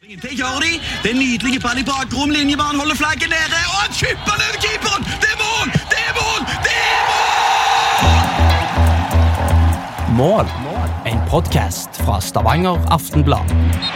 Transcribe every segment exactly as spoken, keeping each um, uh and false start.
Det gjør de. Det er nydelig ball i bakrom. Linjebanen holder flagget nede, og han kjipper ned keeperen. Det er mål! Det er mål! Det er mål! Mål. En podcast fra Stavanger Aftenblad.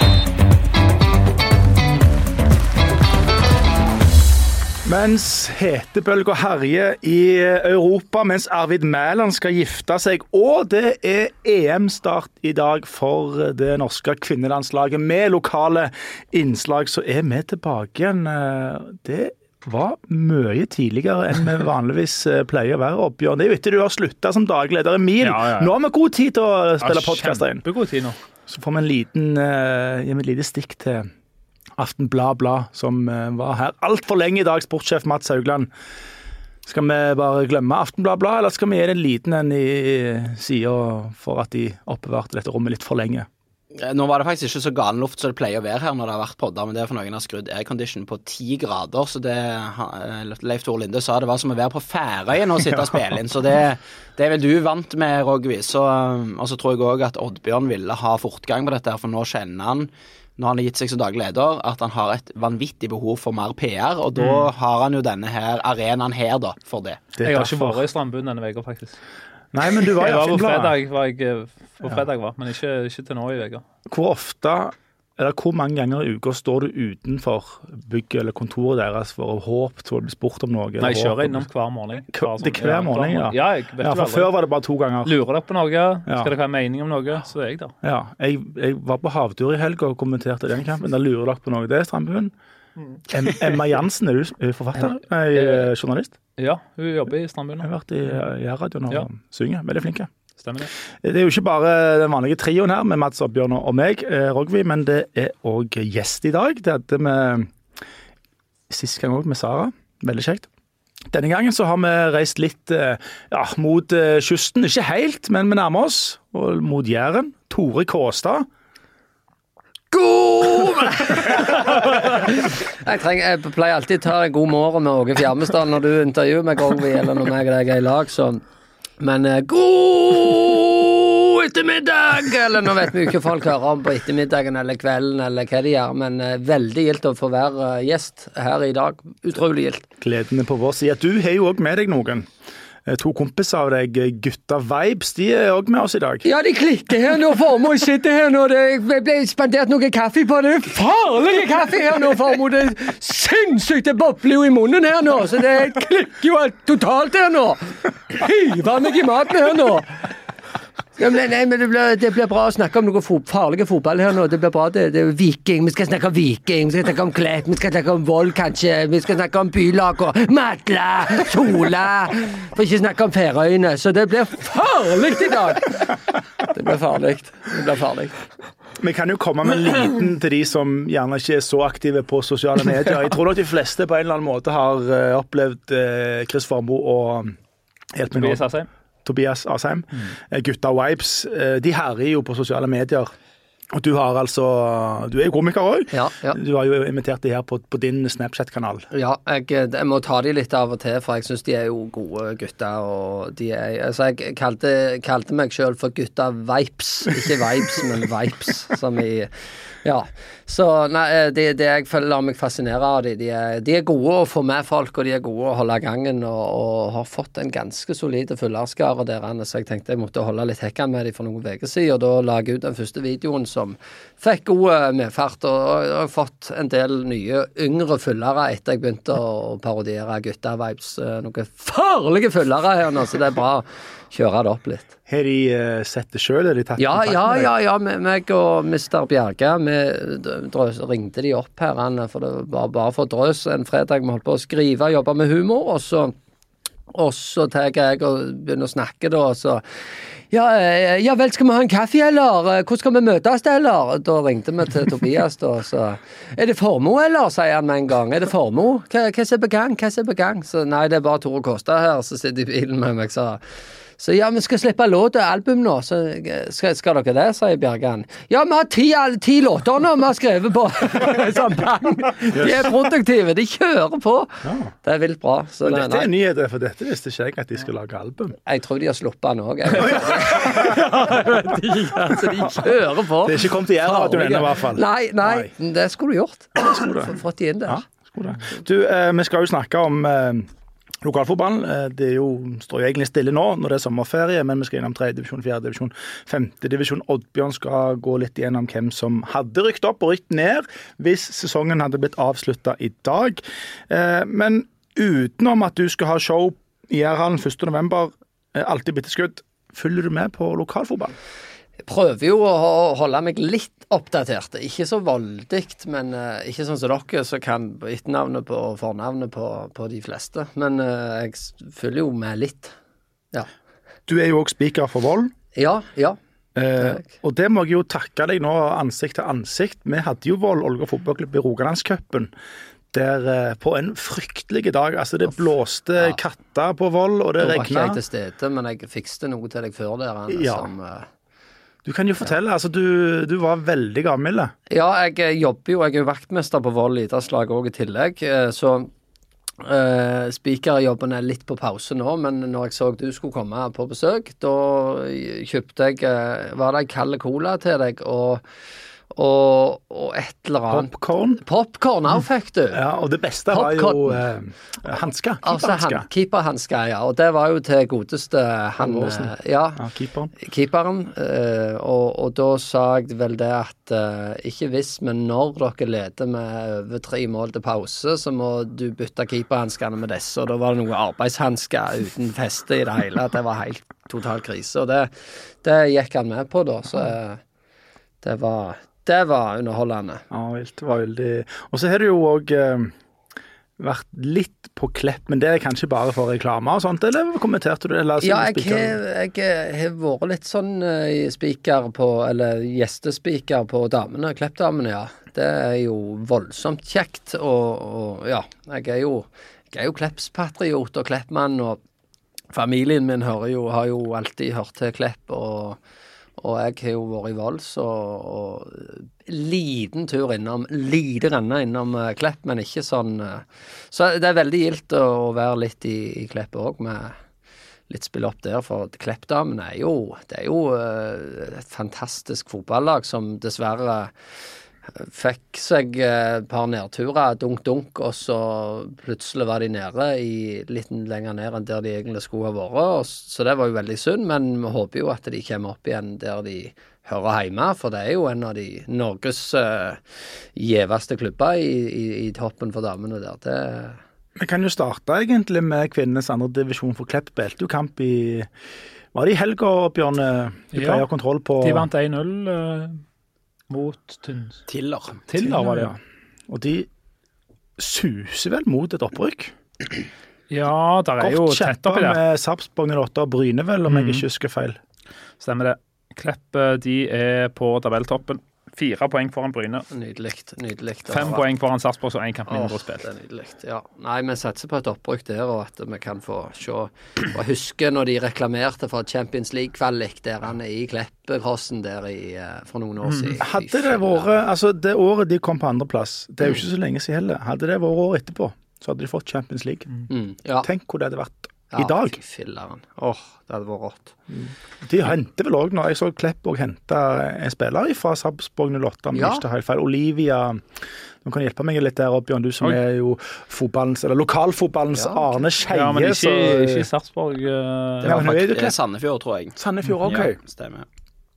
Mens hetebølger herjer i Europa, mens Arvid Mæland skal gifte seg, og det er E M-start i dag for det norske kvinnelandslaget med lokale innslag, så er vi tilbake igjen. Det var mye tidligere enn vi vanligvis pleier å være, Oddbjørn. Det er jo etter du har sluttet som dagleder Emil. Ja, ja, ja. Nå har vi god tid til å spille ja, podcaster inn. Kjempegod tid nå. Så får vi en liten, uh, et lite stikk til Aftenblad Blad, som uh, var her alt for lenge i dag, sportssjef Mats Haugland. Skal vi bare glemme Aftenblad Blad, eller skal vi gi det en liten en i siden for at de oppbevarte dette rommet litt for lenge? Nå var det faktisk ikke så galen luft som det pleier å være her når det har vært podder, men det er for noen har skrudd aircondition på ti grader, så det, Leif Tore Linde sa det var som å være på Færøyene og sitte og spille inn, så det, det er vel du vant med, Rogvi. Så, og så tror jeg også at Oddbjørn ville ha fortgang på dette, for nå kjenner han, når han har gitt seg som daglig leder, at han har et vanvittig behov for mer P R, og da mm. har han jo denne her arenaen her da, for det. det jeg har ikke vært i Strandbuen denne veka, faktisk. Nei, men du var i Aftenblad. Jeg var på fredag, var jeg, på fredag ja. var, men ikke, ikke til nå i veka. Hvor ofte, eller hvor mange ganger i uka står du utenfor bygget eller kontoret deres for å håpe til å bli spurt om noe? Nei, jeg kjører innom hver morgen. Hver, det er hver morgen, ja. Ja, jeg vet ja, for før var det bare to ganger. Lurer dere på noe? Ja. Skal dere ha mening om noe? Så er jeg der. Ja, jeg, jeg var på havtur i helg og kommenterte den kampen. Da lurer dere på noe. Det er Strandbuen. Mm. Emma Jansen, er du forfatter? Nei, journalist? Ja, hun jobber i Strandbuen. Jeg har vært i Jærradioen og ja. synger. Veldig flinke. Stemmer det. Det er jo ikke bare den vanlige trioen her med Mats Oddbjørn og meg, Rogvi, men det er også gjest i dag. Det hadde vi sist gang også med Sara. Veldig kjekt. Denne gangen så har vi reist litt ja, mot kysten. Ikke helt, men vi nærmer oss. Og mot Jæren. Tore Kåstad. God! jeg, trenger, jeg pleier alltid å ta en god morgen med Åge Fjermestad når du intervjuer meg, Rogvi, eller når jeg og deg er i lag, så men uh, god ettermiddag! Eller nå vet vi jo ikke folk hører om på ettermiddagen eller kvelden eller hva de gjør, men uh, veldig gildt å få være uh, gjest her i dag. Utrolig gildt. Gledende på vår side. Du har jo også med deg noen. To kompiser av deg, Gutta Vibes, de er også med oss i dag. Ja, de klikker her nå, Formoe sitter her nå, det ble spandert noe kaffe på, det er farlige kaffe her nå, Formoe, det er sinnssykt, det bobler jo i munnen her nå, så det klikker jo totalt her nå. Hiver meg i maten her nå. Ja, men, nei, men det, blir, det blir bra å snakke om noe fo- farlige fotball her nå. Det blir bra, det, det er Viking. Vi skal snakke om Viking, vi skal snakke om Klepp, vi skal snakke om Vold kanskje, vi skal snakke om Bylag og Matla, Sola, for ikke snakke om Færøyene. Så det blir farlig i dag. Det blir farlig. Det blir farlig. Vi kan jo komme med en liten til de som gjerne ikke er så aktive på sosiale medier. Jeg tror nok de fleste på en eller annen måte har uh, opplevd uh, Chris Formoe og Hjelp meg nå. Tobias Asheim, mm. Gutta Vibes, de herrer jo på sosiale medier. Og du har altså, du er jo komiker også. Ja, ja. Du har jo invitert de her på, på din Snapchat-kanal. Ja, jeg, jeg må ta de litt av og til, for jeg synes de er jo gode gutter, og de er, altså jeg kalte, kalte meg selv for Gutta Vibes, ikke Vibes, men Vibes, som i, ja. Så nei, det, det jeg føler meg fascinerer av de, de er, de er gode å få med folk, og de er gode å holde gangen, og, og har fått en ganske solide følgerskare der, så jeg tenkte jeg måtte holde litt hekken med de for noen veker siden, og da la jeg ut den første videoen som fikk gode medfart, og, og jeg har fått en del nye yngre følgere etter jeg begynte å parodiere Gutta Vibes. Noen farlige følgere her nå, så det er bra å kjøre det opp litt. Har de uh, sett det selv? Har de tatt ja, kontakt ja, med deg? ja, ja, meg og mister Bjerge, vi drøs, ringte de opp her, for det var bare for drøs en fredag, vi holdt på å skrive, jobbe med humor, og så, og så tar jeg og begynner å snakke da, og så Ja, ja vel, skal vi ha en kaffe, eller? Hvor skal vi møtes, eller? Da ringte vi til Tobias, da, så er det Formoe, eller? Sier han med en gang. Er det Formoe? Hva, hva er på gang? Hva er på gang? Så nei, det er bare Tore Kåstad her, så sitter i bilen med meg, så Så ja, vi skal slippe låt og album nå. Så skal, skal dere det, sier Bjergan. Ja, vi har ti, ti låter nå vi har skrevet på. Sånn, bang. De er produktive, de kjører på. Ja. Det er vilt bra. Så Men det, dette er nyheter, for dette visste ikke jeg at de skal lage album. Jeg tror de har sluppet den også. Altså, de kjører på. Det er ikke kommet til Jærradioen ennå, i hvert fall. Nei, nei, nei, det skulle du gjort. Det skulle du. Fått de inn der. Ja, du, eh, vi skal jo snakke om eh, lokalfotballen. Eh, det er jo, står jo egentlig stille nå når det er sommerferie, men vi skal innom tredje divisjon, fjerde divisjon, femte divisjon. Oddbjørn skal gå litt gjennom hvem som hadde rykt opp og rykt ned hvis sesongen hadde blitt avsluttet i dag. Eh, men utenom at du skal ha show i Jærhallen første november, eh, alltid bitteskudd, følger du med på lokalfotball? Jeg prøver jo å holde meg litt oppdatert. Ikke så voldigt, men uh, ikke sånn som dere, så kan etternavnet på fornavnet på, på de fleste. Men uh, jeg følger jo med litt. Ja. Du er jo også speaker for Vold. Ja, ja. Eh, og det må jeg jo takke deg nå ansikt til ansikt. Vi hadde jo Vold Ålgård fotballklubb i Rogalandscupen. Der eh, på en fryktelig dag, altså det blåste ja. katter på Vold, og det regnet. Da var ikke jeg til stede, men jeg fikste noe til deg før der. Anne, ja. som... Uh, Du kan jo fortelle, ja. altså du, du var veldig gammel. Ja, jeg jobber jo, jeg er jo vaktmester på Vold idrettslag også i tillegg, så uh, speakerjobben er litt på pause nå, men når jeg så du skulle komme på besøk, da kjøpte jeg, uh, var det en kald cola til deg, og Og, og et eller annet Popcorn Popcorn, også fikk du. Ja, og det beste Popcorn. var jo eh, hansker, keeperhansker. Altså, keeperhansker, ja, og det var jo til godeste han, ja, ja, keeperen, keeperen eh, og, og da sa jeg vel det at eh, ikke hvis, men når dere leder med over tre mål til pause, så må du bytte keeperhanskene med disse, og da var det noen arbeidshansker uten feste i det hele, at det var helt total krise, og det, det gikk han med på da, så eh, det var Det var underholdende. Ja, det var veldig... Og så har du jo også eh, vært litt på Klepp, men det er kanskje bare for reklame og sånt, eller kommenterte du det? Eller, ja, jeg har vært litt sånn uh, speaker på, eller gjestespeaker på damene, Klepp-damene, ja. Det er jo voldsomt kjekt, og, og ja, jeg er jo, jeg er jo Klepps-patriot og Kleppmann, og familien min hører jo, har jo alltid hørt til Klepp, og Og jeg har jo vært i Vold, så og liten tur innom, lite renne innom uh, Klepp, men ikke sånn. Uh, så det er veldig gildt å, å være litt i, i Klepp også, med litt spill opp der, for Klepp-damene er jo, det er jo uh, et fantastisk fotballag som dessverre fikk seg et par nedturer, dunk-dunk, og så plutselig var de nede i litt lenger ned enn der de egentlig skulle ha vært, så det var jo veldig synd, men vi håper jo at de kommer opp igjen der de hører hjemme, for det er jo en av de Norges uh, gjeveste klubber i, i, i toppen for damene der. Det... Vi kan jo starte egentlig med kvinnenes andre divisjon for Klepp. Belte jo kamp i... Var det i helga, Bjørn? Du pleier ja, kontroll på... De vant en null... Uh... mot Tønsberg. Tiller. Tiller var det, ja. Og de suser vel mot et opprykk? Ja, der er jo tett oppi der. Godt kjempa med Sarpsborg null åtte og Bryne vel, om mm. jeg ikke husker feil. Stemmer det. Klepp, de er på tabelltoppen. Fire poeng foran Bryne. Nydelikt, nydelikt. Fem poeng foran Sarpsborg, så en kamp mindre å spille. Det er nydelikt, ja. Nei, vi satser på et opprykk der, og at vi kan få se, og huske når de reklamerte for Champions League-kvalik der han er i Kleppekrossen der i, for noen år siden. Mm. Hadde det vært, altså det året de kom på andre plass, det er jo ikke så lenge siden heller, hadde det vært år etterpå, så hadde de fått Champions League. Mm. Ja. Tenk hvor det hadde vært ja, i dag. Ja, filleren. Åh, det hadde vært rått. Mm. De henter vel også, når jeg så Klepp og hentet en spiller fra Sarpsborg null åtte, om ja. ikke helt feil. Olivia, du kan hjelpe meg litt der, Bjørn, du som Oi. er jo fotballens, eller lokalfotballens ja, okay. Arne Skeie. Ja, men ikke, så... ikke i Sarpsborg. Uh... Det var faktisk det er Sandefjord, tror jeg. Sandefjord, ok. Ja, stemmer.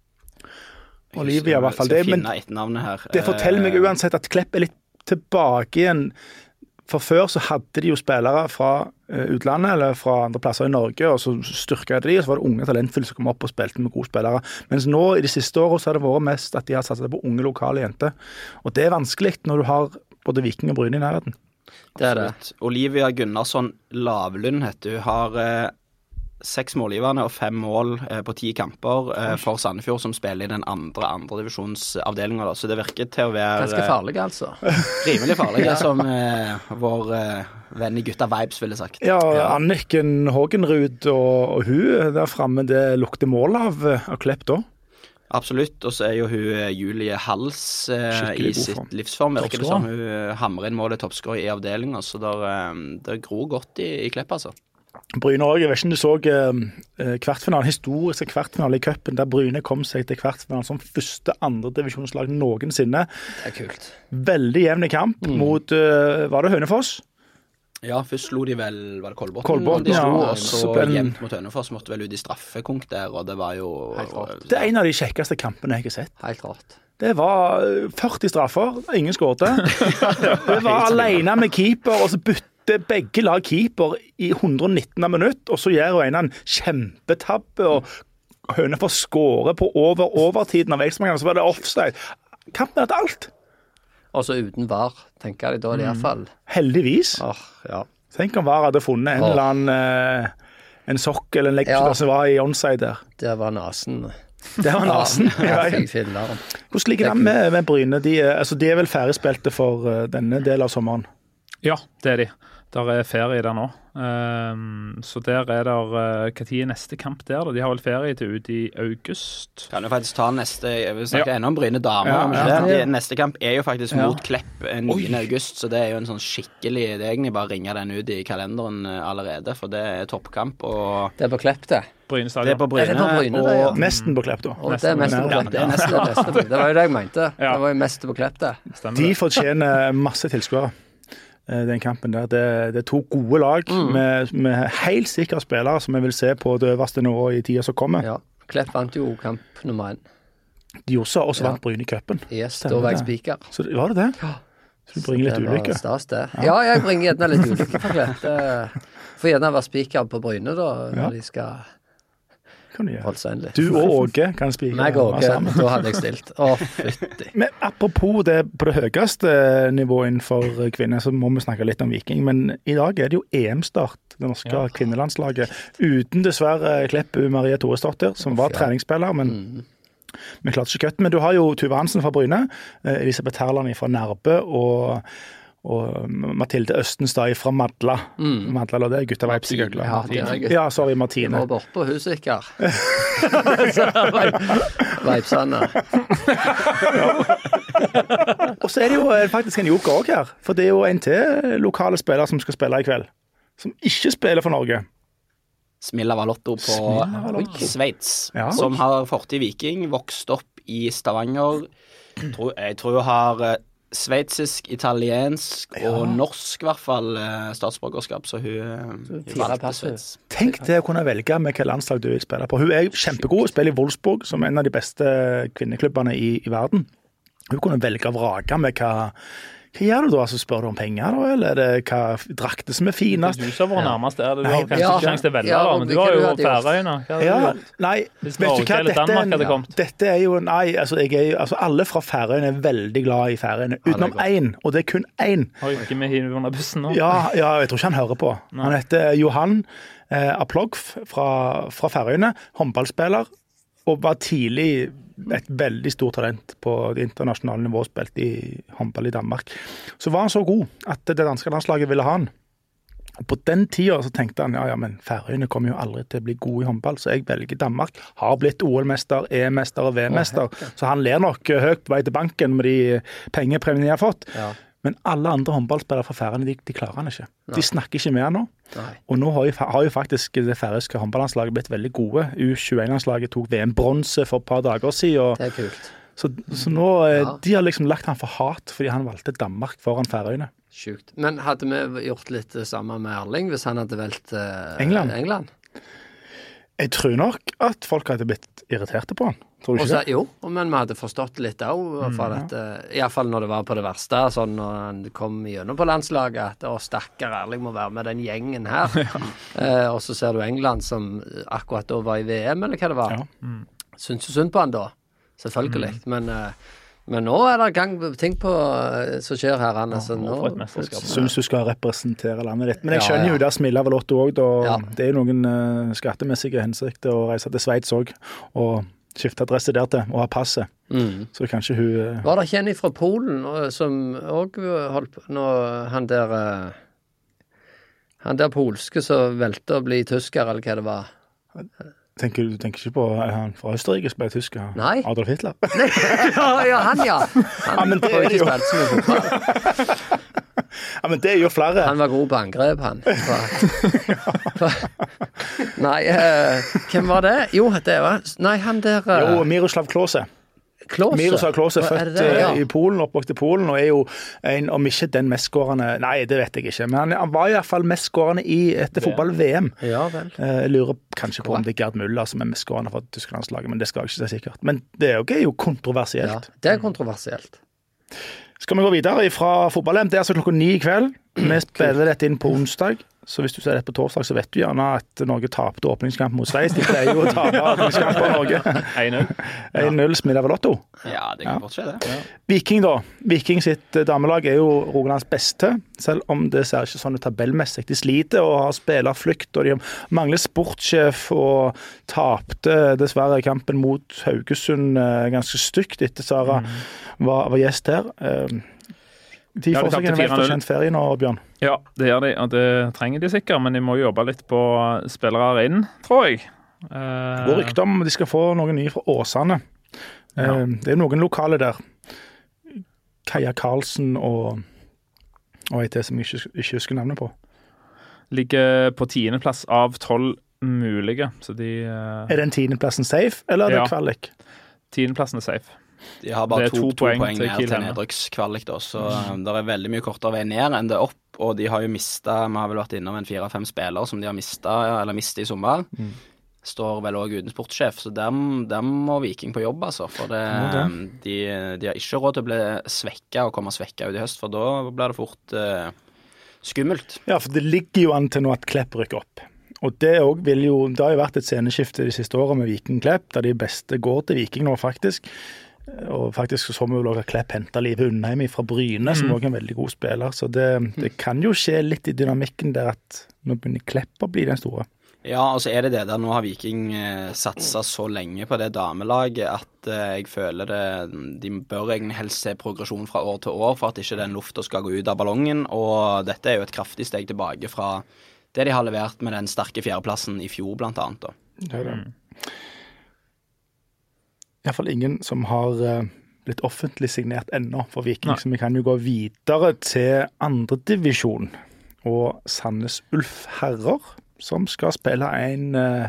Olivia i hvert fall. Det, men her. det forteller meg uansett at Klepp er litt tilbake igjen. For før så hadde de jo spillere fra utlandet eller fra andre plasser i Norge, og så styrket de, og så var det unge talentfulle som kom opp og spilte med gode spillere. Mens nå i de siste årene så har det vært mest at de har satset på unge lokale jenter. Og det er vanskelig når du har både Viking og Bryne i nærheten. Det er det. Olivia Gunnarsson Lavlund heter hun, har eh, seks målgiverne og fem mål eh, på ti kamper eh, for Sandefjord, som spiller i den andre andredivisjonsavdelingen. Så det virker til å være Ganske farlig, altså. Rimelig farlig, ja. Som eh, vår eh, venn i Gutta Vibes ville sagt. Ja, Anniken Hågenrud og, og hun der fremme, det lukter mål av, av Klepp da. Absolutt, og så er jo hun Julie Hals eh, i sitt form. livsform. Virker det som hun hamrer inn målet toppskår i avdelingen, så der, eh, det gror godt i, i Klepp, altså. Bryne også, jeg vet ikke om du så eh, kvartfinalen, historiske kvartfinale i cupen, der Bryne kom seg til kvartfinalen som første andre divisjonslag noensinne. Det er kult. Veldig jevn kamp mm. mot, uh, var det Hønefoss? Ja, først slo de vel, var det Kolbotn? Kolbotn, de slo, ja. Og så ben... jevnt mot Hønefoss, måtte vel ut i straffekonk der, og det var jo... Det er en av de kjekkeste kampene jeg har sett. Helt rart. Det var førti straffer, ingen skårte. Det var alene med keeper, og så bytte begge lag keeper i hundre og nitten minutt, og så gjør jo en en kjempetabbe, og Hønefoss skårer på over overtiden av Eiksmangen, så var det offside. Kampen hadde alt. Og så uten var, tenker jeg da, i hvert fall. Heldigvis. Åh, ja. Tenk om var hadde funnet en Åh. eller annen eh, en sokk eller en leggskytter Ja. som var i onside der. Det var nasen. Det var nasen. Ja, Ja, jeg fikk filleren. hvordan ligger det med, med Bryne? De, er- altså, de er vel ferdigspilte for uh, denne delen av sommeren? Ja, det er de. Der er ferie der nå. Um, så der er der uh, hva tid er neste kamp der? Da? De har vel ferie til ut i august. Kan jo faktisk ta neste, jeg vil snakke Ja. ennå om Bryne damer, Ja, om ja. ikke det. De, neste kamp er jo faktisk Ja. mot Klepp eh, niende august, så det er jo en sånn skikkelig, det er egentlig bare å ringe den ut i kalenderen eh, allerede, for det er toppkamp, og Det er på Klepp, det. Bryne det stadion. er på Bryne, Er det på Bryne, det, ja? og Nesten på Klepp, da. Og det er mest på Ja, Klepp. det er nesten- Det er mest på- det var jo det jeg mente. Ja. Det var jo mest på Klepp, det. Stemmer De det. fortjener masse tilskuere, eh, den kampen der. Det, det er to gode lag Mm. med, med helt sikre spillere som jeg vil se på det øverste nivået i tida som kommer. Ja. Klepp vant jo kamp nummer én. De også, og så Ja. vant Bryne i cupen. Yes, da Stemmer var jeg det. spiker. Så det- var det det? Så du bringer litt Det var ulykke. stas, det. Ja, jeg bringer gjerne litt ulykke for Klepp. Det- Får gjerne være spiker på Bryne, da, når Ja. de skal Kan du gjøre. holde seg inn litt. Du og Åge kan spike Meg og Åge, sammen. da hadde jeg stilt. Å, fytti. Men apropos det på det høyeste nivået innenfor kvinner, så må vi snakke litt om Viking. Men i dag er det jo E M-start, det norske Ja. kvinnelandslaget. Uten dessverre Klepp Maria Toresdotter, som var ja. treningsspiller, men vi klarte ikke køtten. Men du har jo Tuve Hansen fra Bryne, eh, Elisabeth Herland fra Nærbø og, og Mathilde Østenstad fra Madla. Madla, det er gutta veip sikkert. Ja, det er gøy. Ja, sorry, Jeg Martine. var bort på huset, sikkert. Veipsane. Og så er det jo eh, faktisk en joker også her, for det er jo en til lokale spiller som skal spille i kveld, som ikke spiller for Norge. Smilla Valotto på Smilla Valotto. Sveits, Ja. som har fortid i Viking, vokst opp i Stavanger. Tror, jeg tror hun har eh, sveitsisk, italiensk og norsk i hvert fall eh, statsborgerskap, så hun eh, fire valgte pass, hun. Sveits. Tenk det å kunne velge med hvilket landslag du vil spille på. Hun er kjempegod, spiller i Wolfsburg, som er en av de beste kvinneklubbene i, i verden. Hun kunne velge og vrake med hva Hva gjør du da? Altså, spør du om penger, da? Eller er det hva drakter som er Det finest? er du som var nærmest der. Du Nei, har kanskje ja. ikke sjanse til å velge, Ja, da, og men du hva har du jo hadde gjort? Færøyene. Hva hadde Ja, du gjort? nei, Hvis vet du Norge hva? eller Dette, Danmark hadde er- kommet. dette er jo Nei, altså, jeg er, jo- altså alle fra Færøyene er veldig glad i Færøyene, utenom godt. én, og det er kun én. Har jo ikke med hivet under bussen nå. Ja, ja, jeg tror ikke han hører på. Han heter Johan eh, Aplogf fra, fra Færøyene, håndballspiller, og var tidlig et veldig stort talent på det internasjonale nivået, spilt i håndball i Danmark. Så var han så god at det danske landslaget ville ha han. Og på den tida så tenkte han ja, ja, men Færøyene kommer jo aldri til å bli gode i håndball, så jeg velger Danmark. Har blitt O L-mester, E M-mester og V M-mester, så han ler nok høyt på vei til banken med de pengepremiene de har fått. Ja. Men alle andre håndballspillere fra Færøyene, de, de klarer han ikke. De snakker ikke med han nå. Nei. Og nå har jo, har jo faktisk det færøyske håndballandslaget blitt veldig gode. U tjueén-landslaget tok V M-bronse for et par dager siden. Det er kult. Så, så nå, eh, Ja. de har liksom lagt han for hat, fordi han valgte Danmark foran Færøyene. Sjukt. Men hadde vi gjort litt det samme med Erling, hvis han hadde valgt eh, England? England? Jeg tror nok at folk hadde blitt irriterte på han. Tror du Og ikke så, det? jo, men vi hadde forstått litt òg, for at eh, iallfall når det var på det verste, sånn når han kom gjennom på landslaget, at å, stakkar Erling må være med den gjengen her. eh, og så ser du England som akkurat da var i V M, eller hva det var. Ja. Syns jo synd på han da, selvfølgelig. Men eh, Men nå er det gang ting på som skjer her, Anne. Så nå syns du skal representere landet ditt. Men jeg Ja, skjønner ja. jo der smiler vel Otto òg, da. Ja. Det er jo noen uh, skattemessige hensikter å reise til Sveits òg, og skifte adresse der til, og ha passet. Mm. Så kanskje hun uh, Var det ikke en fra Polen og- som òg holdt på når han der eh, Han der polske som velte å bli tysker, eller hva det var? tenker, Du tenker ikke på er han fra Østerrike som ble tysker? Nei. Adolf Hitler? ja, ja, han, ja. Han Ja, men det får er ikke jo- spilt så mye fotball. Ja, men det er jo flere. Han var god på angrep, han. Nei, eh, hvem var det? Jo, det var Nei, han der eh, Jo, Miroslav Klose. Klose. Miroslav Klose er Hva født det, ja. eh, i Polen, oppvokst i Polen, og er jo en, om ikke den mestskårende Nei, det vet jeg ikke, men han, han var i hvert fall mestskårende i etter fotball-V M. Ja vel. Eh, Jeg lurer kanskje på om det er Gerd Müller som er mestskårende for Tysklandslaget, men det skal jeg ikke si sikkert. Men det er jo, er jo kontroversielt. Ja, det er kontroversielt. Skal vi gå videre fra fotball-M? Det er altså klokka ni i kveld. Vi spiller dette inn på onsdag, så hvis du ser dette på torsdag, så vet du gjerne at Norge tapte åpningskamp mot Sveits. De pleier jo å tape åpningskamp på Norge. én null. én null smiler vel Otto. Ja, det kan godt skje det. Ja. Viking da. Viking sitt eh, damelag er jo Rogalands beste, selv om det ser ikke sånn ut tabellmessig. De sliter og har spillerflukt, og de mangler sportssjef og tapte dessverre kampen mot Haugesund eh, ganske stygt etter Sara var, var gjest her. Eh, De Ja, de får seg tapte en fire null. velfortjent ferie nå, Bjørn. Ja, det gjør de, og det trenger de sikkert, men de må jobbe litt på spillere inn, tror jeg. Det Eh, går rykter om de skal få noen nye fra Åsane. Eh, Ja. Det er noen lokale der. Kaja Karlsen og og ei til som jeg ikke, ikke husker navnet på. ligger på tiendeplass av tolv mulige, så de eh, Er den tiendeplassen safe, eller er det Ja. kvalik? tiendeplassen er safe. De har bare Det er to, to to poeng poeng, til ned Kiel til Hemme. nedrykkskvalik, da, så det er veldig mye kortere vei ned enn det opp. Og de har jo mista, vi har vel vært innom en fire-fem spillere som de har mista, eller mistet i sommer. Står vel òg uten sportssjef, så der, der må Viking på jobb, altså. For det, de, de har ikke råd til å bli svekka og komme svekka ut i høst, for da blir det fort eh, skummelt. Ja, for det ligger jo an til nå at Klepp rykker opp. Og det, også vil jo, det har jo vært et sceneskifte de siste årene med Viking Klepp, der de beste går til Viking nå, faktisk. Og faktisk så må vi vel også Klepp hente Live Undheim fra Bryne, som også er en veldig god spiller. Så det, det kan jo skje litt i dynamikken der at nå begynner Klepp å bli den store. Ja, og så er det det der nå har Viking eh, satsa så lenge på det damelaget at eh, jeg føler det de bør egentlig helst se progresjon fra år til år for at ikke den lufta skal gå ut av ballongen, og dette er jo et kraftig steg tilbake fra det de har levert med den sterke fjerdeplassen i fjor, blant annet. Da. Det er det. I hvert fall ingen som har eh, blitt offentlig signert ennå for Viking, Nei. så vi kan jo gå videre til andredivisjon og Sandnes Ulf herrer, som skal spille en eh,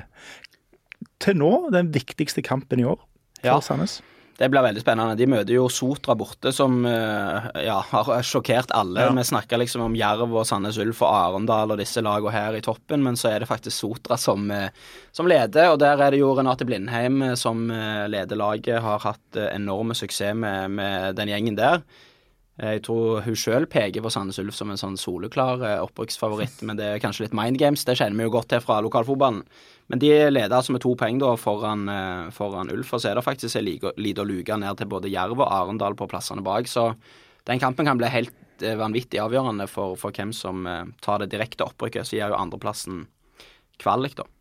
til nå den viktigste kampen i år for Ja. Sandnes. Det blir veldig spennende. De møter jo Sotra borte, som eh, ja, har sjokkert alle. Ja. Vi snakker liksom om Jerv og Sandnes Ulf og Arendal og disse lagene her i toppen, men så er det faktisk Sotra som, eh, som leder, og der er det jo Renate Blindheim eh, som eh, leder laget, har hatt eh, enorme suksess med, med den gjengen der. Jeg tror hun selv peker på Sandnes Ulf som en sånn soleklar eh, opprykksfavoritt, men det er kanskje litt mind games, det kjenner vi jo godt til fra lokalfotballen. Men de leder altså med to poeng da foran, eh, foran Ulf, og så er det faktisk en liten luke ned til både Jerv og Arendal på plassene bak, så den kampen kan bli helt eh, vanvittig avgjørende for, for hvem som eh, tar det direkte opprykket, så gir jo andreplassen kvalik da.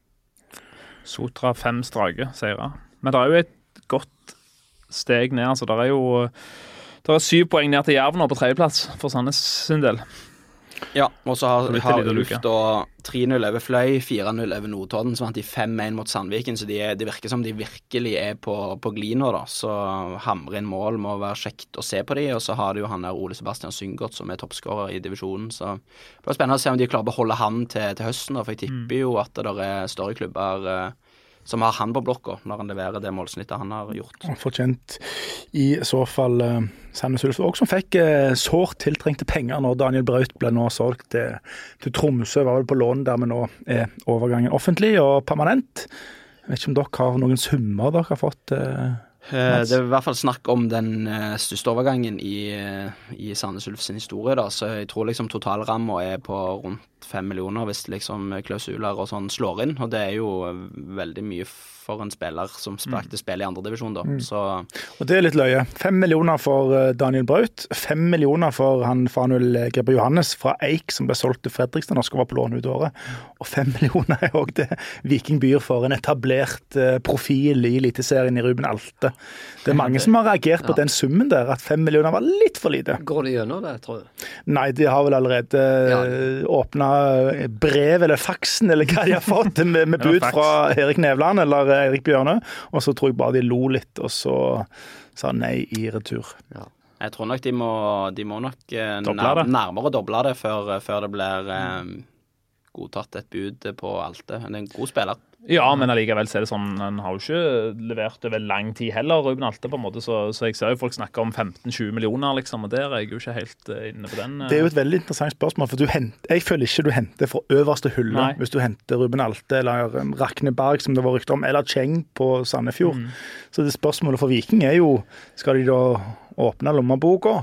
Sotra fem strake seire. Men det er jo et godt steg ned, altså det er jo det er syv poeng ned til Jerv nå på tredjeplass for Sandnes sin del. Ja, og så har, Det blir har litt Ulf luke. da tre null over Fløy, fire null over Nordtodden, så vant de fem én mot Sandviken, så de er, det virker som de virkelig er på, på glid nå da, så hamre inn mål må være kjekt å se på de, og så har de jo han der Ole Sebastian Syngot som er toppskårer i divisjonen, så det blir spennende å se om de klarer å beholde han til, til høsten da, for jeg tipper jo at det er større klubber eh, som har han på blokka når han leverer det målsnittet han har gjort. Fortjent i så fall uh, Sandnes Ulf, og som fikk uh, sårt tiltrengte penger når Daniel Braut ble nå solgt til, til Tromsø, var vel på lån der, men nå er overgangen offentlig og permanent. Jeg vet ikke om dere har noen summer dere har fått? Uh, Eh, Det er i hvert fall snakk om den eh, største overgangen i, eh, i Sandnes Ulf sin historie, da, så jeg tror liksom totalramma er på rundt fem millioner hvis liksom klausuler og sånn slår inn, og det er jo veldig mye for en spiller som sprakte spill i andre divisjon da. Så... Og det er litt løye. Fem millioner for Daniel Braut, fem millioner for han Fanuel Grebe Johannes fra Eik, som ble solgt til Fredrikstad og skal være på lån ut året. Og fem millioner er også det Viking byr for en etablert profil i eliteserien i Ruben Alte. Det er mange som har reagert på ja. den summen der, at fem millioner var litt for lite. Går det gjennom det, tror du? Nei, de har vel allerede ja. åpnet brev eller faksen, eller hva de har fått, med, med bud ja, fra Erik Nevland eller Erik Bjørne, og så tror jeg bare de lo litt, og så sa nei i retur. Ja. Jeg tror nok de må, de må nok nær, nærmere doble det før, før det blir eh, godtatt et bud på Alte. Han er en god spiller. Ja, men allikevel så er det sånn, han har jo ikke levert over lang tid heller, Ruben Alte på en måte, så, så jeg ser jo folk snakke om femten til tjue millioner, liksom, og der er jeg jo ikke helt uh, inne på den. Uh. Det er jo et veldig interessant spørsmål, for du henter, jeg føler ikke du henter fra øverste hylle, Nei. Hvis du henter Ruben Alte, eller um, Rakne Berg, som det var rykte om, eller Cheng på Sandefjord. Mm. Så det spørsmålet for Viking er jo, skal de da åpne lommeboka,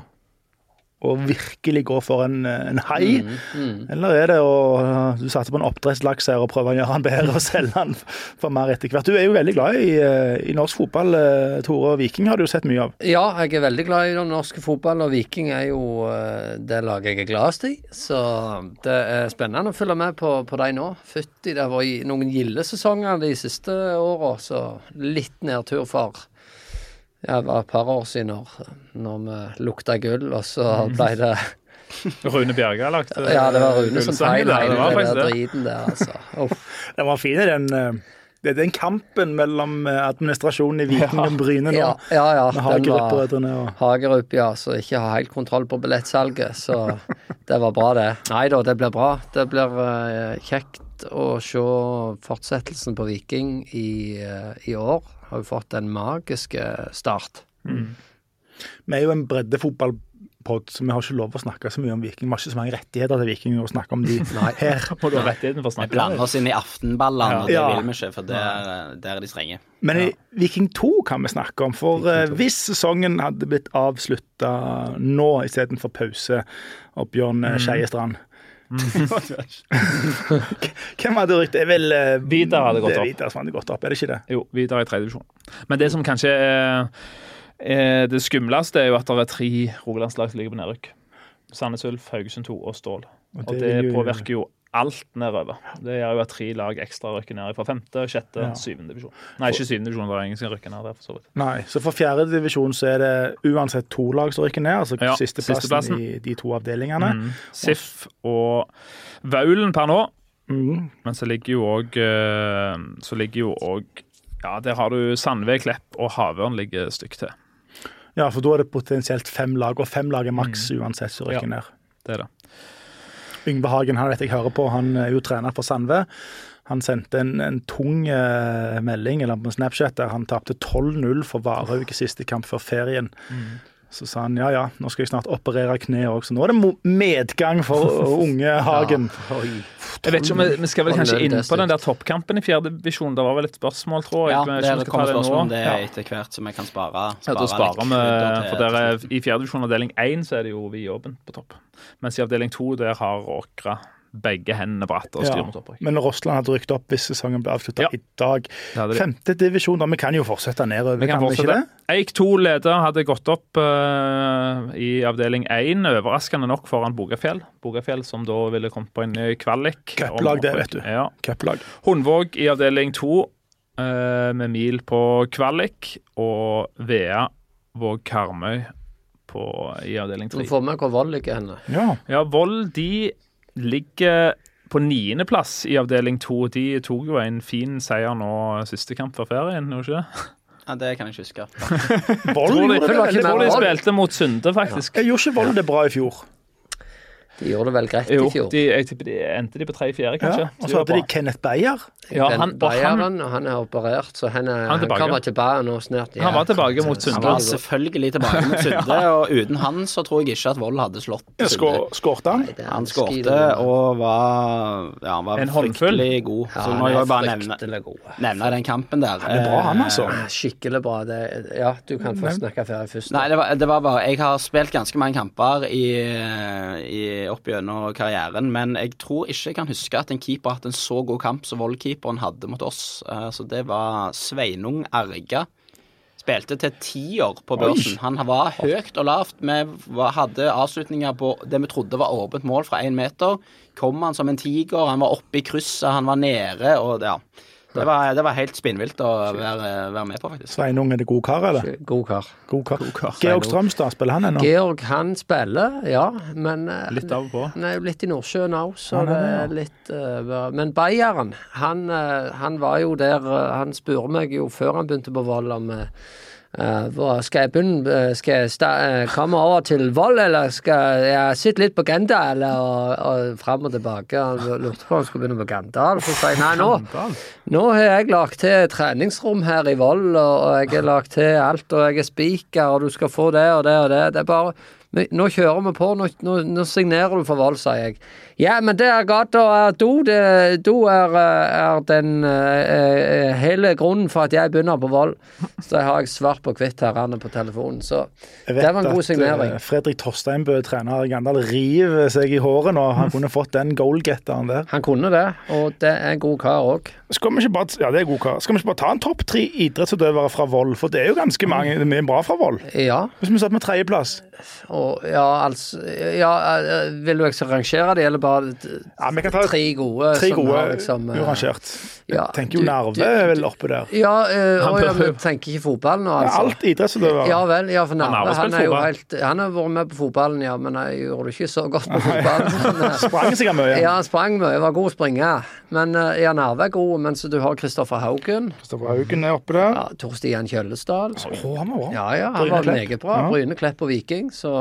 og virkelig gå for en, en hai, mm, mm. eller er det å du satte på en oppdrettslaks her og prøver å gjøre han bedre og selge han for mer etter hvert. Du er jo veldig glad i, i norsk fotball, Tore, og Viking har du jo sett mye av. Ja, jeg er veldig glad i den norske fotball, og Viking er jo det laget jeg er gladest i, så det er spennende å følge med på, på deg nå. Fytti, det var i noen gilde sesonger de siste årene, så litt nedtur for Ja, det var et par år siden når, når vi lukta gull, og så ble det... Rune Bjerge har lagt... Ja, det var Rune som feil hele den der driten der, altså. Uff. Det var fin i den... Det er den kampen mellom administrasjonen i Viking og Bryne nå. Ja, ja, ja. Med Hagerup-brødrene. Og... Hagerup, ja, så ikke har helt kontroll på billettsalget, så det var bra det. Nei da, det blir bra. Det blir uh, kjekt å se fortsettelsen på Viking i, uh, i år. Har jo fått en magisk start. Mm. Vi er jo en breddefotballpodd, så vi har ikke lov å snakke så mye om Viking. Vi har ikke så mange rettigheter til Viking å snakke om de her. Må du ha rettigheten for å snakke? Vi blander oss inn i aftenballene, og det ja. vil vi ikke, for der, der er de strenge. Men i ja. Viking to kan vi snakke om, for uh, hvis sesongen hadde blitt avsluttet nå, i stedet for pause, opp Bjørn mm. Skjeiestrand, hvem hadde rykt? Det er vel uh, Vidar hadde gått opp. Vidar som hadde gått opp, er det ikke det? Jo, Vidar i tredje divisjon. Men det som kanskje er, er det skumleste er jo at det er tre Rogalandslag som ligger på nedrykk. Sandnes Ulf, Haugesund to og Stål. Og det, og det jo, påvirker jo alt nedover. Det gjør jo at tre lag ekstra rykker ned fra femte, sjette, ja. syvende divisjon. Nei, ikke syvende divisjon, det var ingen som rykker ned der for så vidt. Nei, så for fjerde divisjon så er det uansett to lag som rykker ned, altså ja, sisteplassen i de to avdelingene. Mm. Sif og Vaulen per nå, mm. men så ligger jo også, så ligger jo også, ja, der har du Sandve, Klepp og Havørn ligger stygt til. Ja, for da er det potensielt fem lag, og fem lag er maks mm. uansett som rykker ja, ned. Det er det. Yngve Hagen, han vet jeg hører på, han er jo trener for Sandve. Han sendte en, en tung uh, melding eller på Snapchat der han tapte tolv null for Varhaug i siste kamp før ferien. Mm. Så sa han, ja, ja, nå skal jeg snart operere kne også. Så nå er det medgang for unge Hagen. Ja, jeg vet ikke om vi, vi skal vel kanskje inn på den der toppkampen i fjerde divisjon. Det var vel et spørsmål, tror jeg. Ja, det kommer spørsmål om det ja. etter hvert, som jeg kan spare. spare ja, da sparer vi, for der er, i fjerde divisjon avdeling én så er det jo vi åpent på topp. Mens i avdeling to der har Åkra begge hendene bratt og styrer mot opprykk. Men Rossland hadde rykt opp hvis sesongen ble avsluttet ja. i dag. Femte divisjon, da vi kan jo fortsette nedover. Vi kan, kan fortsette. Vi Eik to leder hadde gått opp uh, i avdeling én, overraskende nok foran Bogafjell. Bogafjell som da ville kommet på en kvalik. Køpplag det, vet du. Ja. Køpplag. Hundvåg i avdeling to uh, med mil på kvalik, og Vea Våg Karmøy på, i avdeling tre. Du får med hvor Vold ligger henne. Ja. ja, Vold, de ligger på niende plass i avdeling to. De tok jo en fin seier nå siste kamp for ferien, nå ikke det? Ja, det kan jeg ikke huske. Vold gjorde det veldig bra. De spilte mot Sunde, faktisk. Ja. Jeg gjorde ikke Vold det bra i fjor. De gjorde det vel greit jo, i fjor. De, jeg tipper de endte de på tre-fjerde, kanskje. Ja, og så hadde de Kenneth Beyer. Ja, han, Beyeren, og han er operert, så han, er, han, han kommer tilbake nå snart. Ja, han var tilbake mot Sunde. Han var selvfølgelig tilbake mot Sunde, og uten han så tror jeg ikke at Vold hadde slått Sunde. Ja, skårte han? Nei, han skårte og var, ja, han var fryktelig god. Ja, så må jeg bare nevne, nevne den kampen der. Han er bra, han altså. Skikkelig bra. Det, ja, du kan få snakke ferdig først. Nei, det var, det var bare, jeg har spilt ganske mange kamper i, i opp gjennom karrieren, men jeg tror ikke jeg kan huske at en keeper har hatt en så god kamp som Vold-keeperen hadde mot oss. Så det var Sveinung Arga. Spilte til tiår på børsen. Oi. Han var høyt og lavt. Vi hadde avslutninger på det vi trodde var åpent mål fra en meter. Kom han som en tiger, han var oppe i krysset, han var nede, og ja. Det var, det var helt spinnvilt å være, være med på, faktisk. Sveinung, er det god kar, eller? God kar. God kar. God kar. Georg Strømstad, spiller han ennå? Georg, han spiller, ja, men... Litt av og på. Nei, litt i Nordsjøen også, så det er litt... Uh, men Bayern, han, uh, han var jo der, uh, han spurte meg jo før han begynte på Vold om... Uh, Uh, hvor skal jeg begynne, uh, skal jeg sta- uh, komme over til Vold, eller skal jeg sitte litt på Gandal og, og frem og tilbake? Han lurte på om han skulle begynne på Gandal, så sa jeg, nei, nå, nå har jeg lagt til treningsrom her i Vold, og, og jeg har lagt til alt, og jeg er speaker, og du skal få det og det og det. Det er bare, nå kjører vi på, nå, nå, nå signerer du for Vold, sa jeg. Ja, men det er godt, og er du, det, du er, er den uh, hele grunnen for at jeg begynner på Vold. Så har jeg svart på kvitt her, han er på telefonen, så det var en god signering. Fredrik Torsteinbø, trener i Gandal, river seg i håret nå, han kunne fått den goalgetteren der. Han kunne det, og det er en god kar også. Skal vi ikke bare, ja, det er god kar. Skal vi ikke bare ta en topp tre idrettsutøvere fra Vold, for det er jo ganske mange, det er mye bra fra Vold. Ja. Hvis vi satt med tredjeplass. Og, ja, altså, ja, vil du ikke rangere det, eller bare ja, vi kan ta tre gode? Tre gode, har, liksom, urangert. Ja, jeg tenker jo du, Narve er vel oppe der. Ja, øh, og ja, men tenker ikke fotballen nå, altså. Ja, alt idrettsutøvere. Ja vel, ja, for Narve, han, han er jo fotball. helt, han har vært med på fotballen, ja, men han gjorde det ikke så godt på fotballen. Sprang seg mye. Ja, han sprang mye, var god å springe. Men ja, Narve er god, mens du har Kristoffer Haugen. Kristoffer Haugen er oppe der. Ja, Torstian Kjøllesdal. Å, han var bra. Ja, ja, han var meget bra. Ja. Bryne Klepp og Viking, så...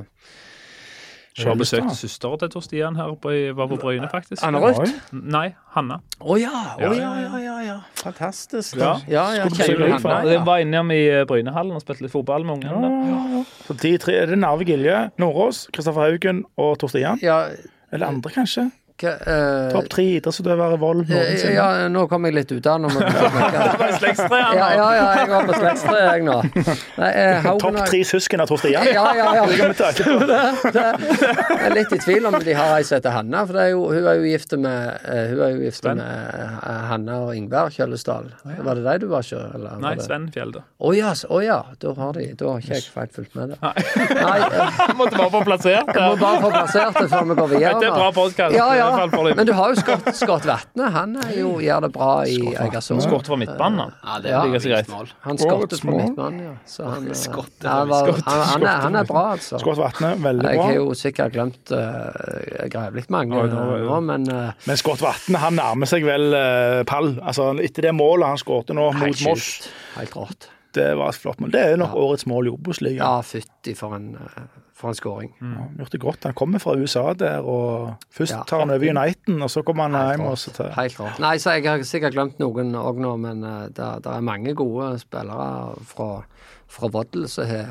Jeg har besøkt søster til Torstian her på, var på Bryne, faktisk. Anna Rødt? Nei, Hanna. Å ja, å ja, ja, ja, ja. Fantastisk. Ja, ja, ja kjenner du Hanna? Jeg var inne i Brynehallen og spilte litt fotball med ungene. Ja, ja, ja. Så de tre, er det Narve Gilje, Nordås, Kristoffer Haugen og Torstian? Ja. Eller andre, kanskje? Uh, Topp tre idrettsutøvere Vold. Uh, ja, nå kom jeg litt ut av når Du var i slektstre, han. Ja, ja, ja, jeg var på slektstre, jeg nå. Nei, uh, Topp tre søsken av Torstian? Ja, ja, ja. det, det, jeg er litt i tvil om de har ei som heter Hanna, for det er jo, hun er jo gift med, uh, hun er jo gift med uh, Hanna og Ingberg Kjøllesdal. Oh, ja. Var det deg du var ikke? Eller, Nei, var Sven Fjelde. Å oh, ja, oh, ja, da har de, da har ikke jeg feil fulgt med det. Nei, jeg måtte bare få plassert det. Jeg må bare få plassert det før vi går videre. Det er bra podcast. Ja, ja. Men du har jo Scott, Scott Vatne, han er jo, gjør det bra i Egersund. Skott for midtbanen. Ja, det er så greit. Han skottet for midtbanen, ja. Så han, han, var, han, han, er, han er bra, altså. Scott Vatne, veldig bra. Jeg har jo sikkert glemt uh, grevlig mange nå, men... Uh, men Scott Vatne, han nærmer seg vel uh, pall. Altså, etter det målet han skårte nå mot Moss. Helt rått. Det var et flott mål. Det er nok ja. årets mål i Obos-ligaen. Ja, fytti for en... Uh, for en scoring. Mm. Ja, gjort det godt. Han kommer fra U S A der, og først ja. tar han over United, og så kommer han helt hjem. Og så til... Helt rått. Nei, så jeg har sikkert glemt noen også nå, men uh, det, det er mange gode spillere fra, fra Voddel, så her...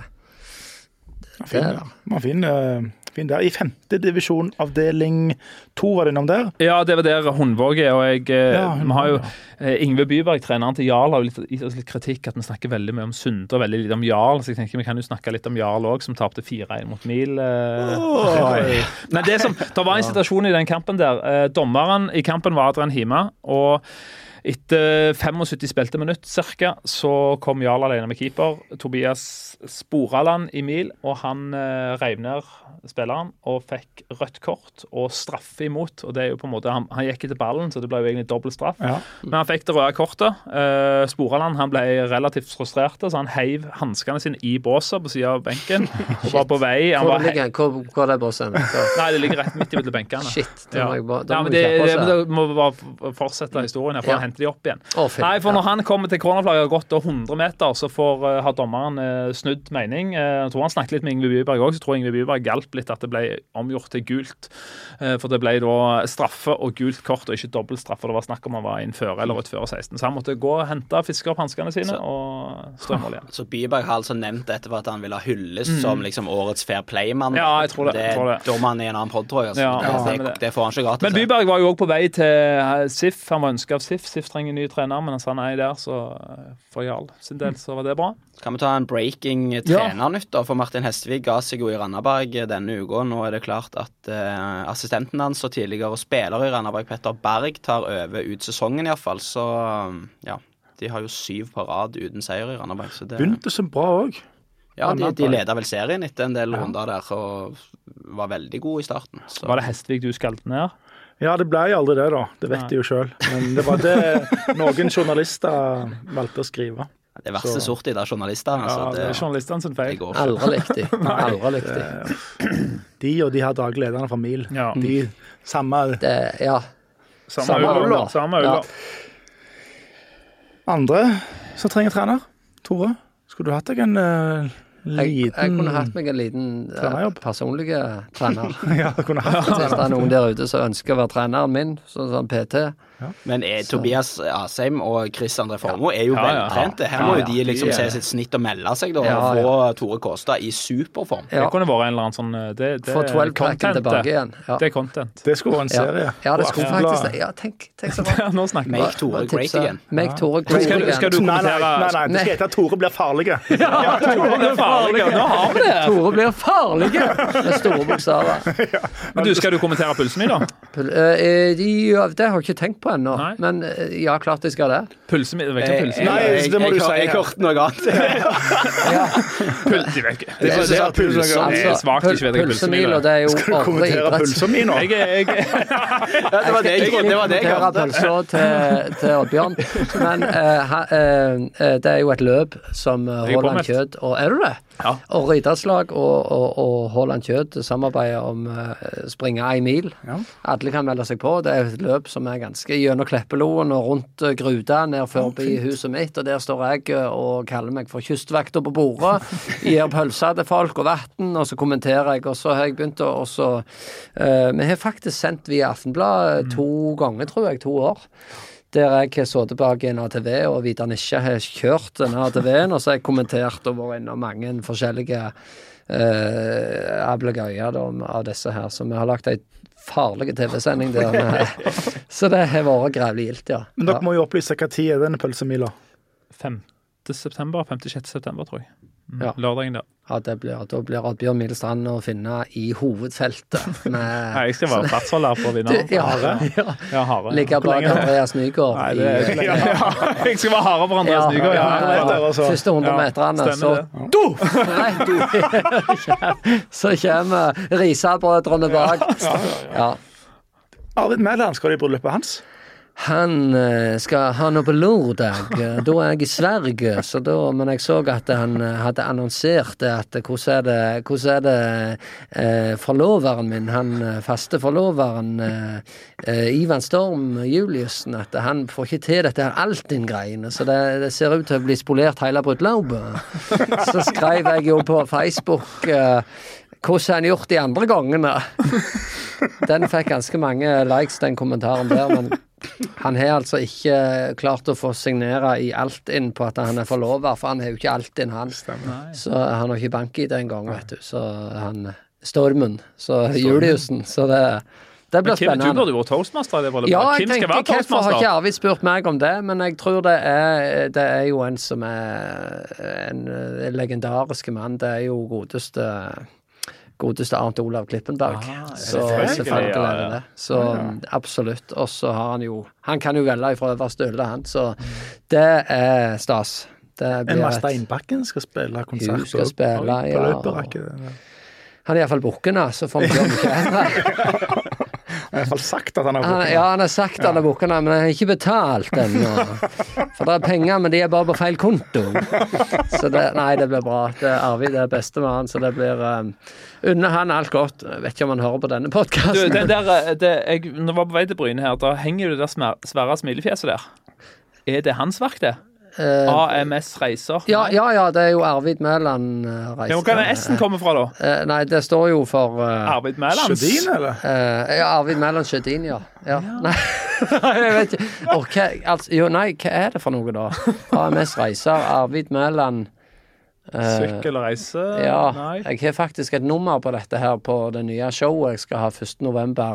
Det er det. Man finner... Fin der. I femte divisjon, avdeling to var det innom der? Ja, det var der Hundvåg er, og jeg ja, vi har jo eh, Yngve Byberg, treneren til Jarl, har jo litt, litt kritikk at vi snakker veldig mye om Sunde og veldig litt om Jarl, så jeg tenker vi kan jo snakke litt om Jarl også, som tapte fire en mot Mil. Eh. Oh. Men det som, det var en situasjon i den kampen der. Eh, dommeren i kampen var Adrian Hima, og etter syttifem spilte minutt cirka, så kom Jarl alene med keeper, Tobias Sporaland i Mil, og han eh, reiv ned spilleren og fikk rødt kort og straffe imot, og det er jo på en måte, han, han gikk etter ballen, så det ble jo egentlig dobbelt straff. Ja. Men han fikk det røde kortet. Eh, Sporaland, han ble relativt frustrert, så han heiv handskene sine i båset på siden av benken, og var på vei. Han hvor, var ligger, hvor, hvor er det båset? Nei, det ligger rett midt i middel benkene. Shit, det må jeg bare, da ja, må det, vi det, det, det må bare fortsette historien her, for ja. Han henter de opp igjen. Oh, Nei, for når ja. han kommer til cornerflagget og gått hundre meter, så får, uh, har dommeren uh, snudd mening. Uh, jeg tror han snakket litt med Yngve Byberg også, så tror jeg Yngve Byberg hjalp litt at det ble omgjort til gult. Uh, for det ble da straffe og gult kort, og ikke dobbelt straffe. Det var snakk om han var inn før eller ut før seksten. Så han måtte gå og hente, fiske opp hanskene sine, så, og stå i mål igjen. Så Byberg har altså nevnt dette for at han ville ha hyllest mm. som liksom årets fair play-mann. Ja, jeg tror det. Det er dommeren i en annen podd, tror jeg. Altså. Ja, det, ja, det, det, det får han ikke gratis. Men Byberg var jo også på vei til S I F. Han var ønsket av S I F. S Tiff trenger ny trener, men han sa nei der, så for Jarl sin del så var det bra. Kan vi ta en breaking trenernytt da, for Martin Hestevik ga seg jo i Randaberg denne uka. Nå er det klart at uh, assistenten hans og tidligere spiller i Randaberg, Petter Berg, tar over ut sesongen i hvert fall, så um, ja, de har jo syv på rad uten seier i Randaberg. Så det begynte så bra også. Ja, de, de leder vel serien etter en del ja. runder der, og var veldig gode i starten. Så. Var det Hestvik du skalte ned? Ja, det ble aldri det da, det vet Nei. de jo selv. Men det var det noen journalister valgte å skrive. Det verste så. Sort i det journalister. Altså, ja, det er det, journalistene sin feil. Aldri liktig. Aldri liktig. De og de her daglederne fra Mil. Ja. De samme... Det, ja. Samme uller. Samme uller. Ja. Andre som trenger trener, Tore? Skulle du hatt deg en uh, liten... Jeg, jeg kunne hatt meg en liten uh, personlig trener. Ja, jeg kunne hatt det. Hvis det er noen der ute som ønsker å være treneren min, sånn som P T. Ja. Men er Tobias Asheim og Chris André Formoe er jo ja, ja, veltrente. Her må jo de liksom se sitt snitt og melde seg da, ja, og få ja. Tore Kåstad i superform. Ja. Det kunne vært en eller annen sånn... Det, det få tolv-packen tilbake igjen. Ja. Det er content. Det skulle være en serie. Ja, ja det skulle ja. faktisk det. Ja, tenk, tenk så bra. Nå snakker vi. Make Tore great again. Make Tore great skal, again. Skal du kommentere... Nei, nei, nei, det skal hete at Tore blir farlige. Ja, Tore blir farlige. Nå har vi det. Tore blir farlige. Med store bokstaver. Men du, skal du kommentere pulsen min da? Det har jeg ikke tenkt på ennå, men ja, klart jeg skal det. Pulsen min, vet ikke pulsen min. Nei, det må du si. Jeg har hørt noe annet. Ja. Pulsen, de vet ikke. Det er pulsen. Det er svagt, ikke vet jeg pulsen min. Skal du kommentere pulsen min nå? Jeg, jeg, ja, det var det jeg trodde. Det var det jeg hørte. Pulsen til, til Oddbjørn. Men uh, uh, det er jo et løp som Håland Kjød, og er du det? Ja. Og Rydarslag og, og, og Håland Kjød samarbeider om uh, springe en mil. Ja. Alle kan melde seg på. Det er et løp som er ganske gjennom Kleppeloen og rundt uh, Gruda ned forbi oh, huset mitt, og der står jeg uh, og kaller meg for kystvakter på bordet, gir pølser til folk og vatten, og så kommenterer jeg, og så har jeg begynt å også, uh, vi har faktisk sendt via Aftenblad mm. to ganger, tror jeg, to år. Der jeg har sittet bak en A T V, og Vidar Nisje har kjørt denne A T V-en, og så har jeg kommentert over en av mange forskjellige uh, ablegøyer av disse her, så vi har lagt en farlig T V-sending der. Så det har vært grævlig gildt, ja. Men dere må jo opplyse hva tid er denne pølsemila? femte september, femte-sjette september, tror jeg. Mm, ja. Lørdagen der. Ja, det blir, da blir Oddbjørn Milstrand å finne i hovedfeltet. Med, Nei, jeg skal være platsholder på vinneren. Ja, ja. Ja, hare. Ligge bak Andreas Nygaard. Nei, det er ikke ja, ja. Jeg skal være hare for Andreas ja, Nygaard. Ja, ja, ja, ja. Første hundre meterne, så du! Nei, du! Så kommer Risabrødrene bak. Ja, ja. Arvid Mæland, skal de i bryllupet hans? Han skal ha noe på lørdag, da er jeg i Sverige, så da, men jeg så at han hadde annonsert at hvordan er det, hvordan er det eh, forloveren min, han faste forloveren eh, Ivan Storm Juliussen, at han får ikke til dette her Altinn-greiene, så det, det ser ut til å bli spolert hele brudlaubet. Så skrev jeg jo på Facebook eh, hvordan han gjort de andre gangene. Den fikk ganske mange likes, den kommentaren der, men han har altså ikke klart å få signere i Altinn på at han er forlover, for han har jo ikke Altinn, han. Så han har ikke bank i det en gang, vet du. Så han, Stormen, så Juliussen, så det, det blir Kim, spennende. Du burde vært toastmaster i det brylluppet. Ja, jeg Kim skal tenker, være toastmaster. hvorfor har ikke Arvid spurt meg om det, men jeg tror det er, det er jo en som er en legendarisk mann, det er jo godeste... godeste Arnt Olav Klippenberg. Ah, så selvfølgelig er det det. Så ja. Absolutt. Og så har han jo, han kan jo velge fra øverste hylle, han, så det er stas. Det blir en Steinbakken skal spille konsert. Hun skal spille, og, ja. Og, han er i hvert fall bukkene, så får vi gjøre ikke henne. Han har i hvert fall sagt at han har bukkene. Ja, han har sagt at han har bukkene, men han har ikke betalt ennå. For det er penger, men de er bare på feil konto. Så det, nei, det blir bra. Det er Arvid, det er beste med han, så det blir... Um, under han alt godt. Jeg vet ikke om han hører på denne podcasten. Du, det der, det, jeg, når jeg var på vei til Bryne her, da henger du der svære smilefjeset der. Er det hans verk, det? Uh, A M S Reiser? Ja, ja, ja, det er jo Arvid Mæland uh, Reiser. Ja, hvor kan S-en komme fra, da? Uh, nei, det står jo for... Uh, Arvid Mælands? Sjødin, eller? Uh, ja, Arvid Mæland Sjødin, ja. ja. ja. Nei, jeg vet ikke. Okay, altså, jo, nei, hva er det for noe, da? A M S Reiser, Arvid Mæland... Uh, Sykkelreise? Ja, nei. Jeg har faktisk et nummer på dette her på det nye showet jeg skal ha første november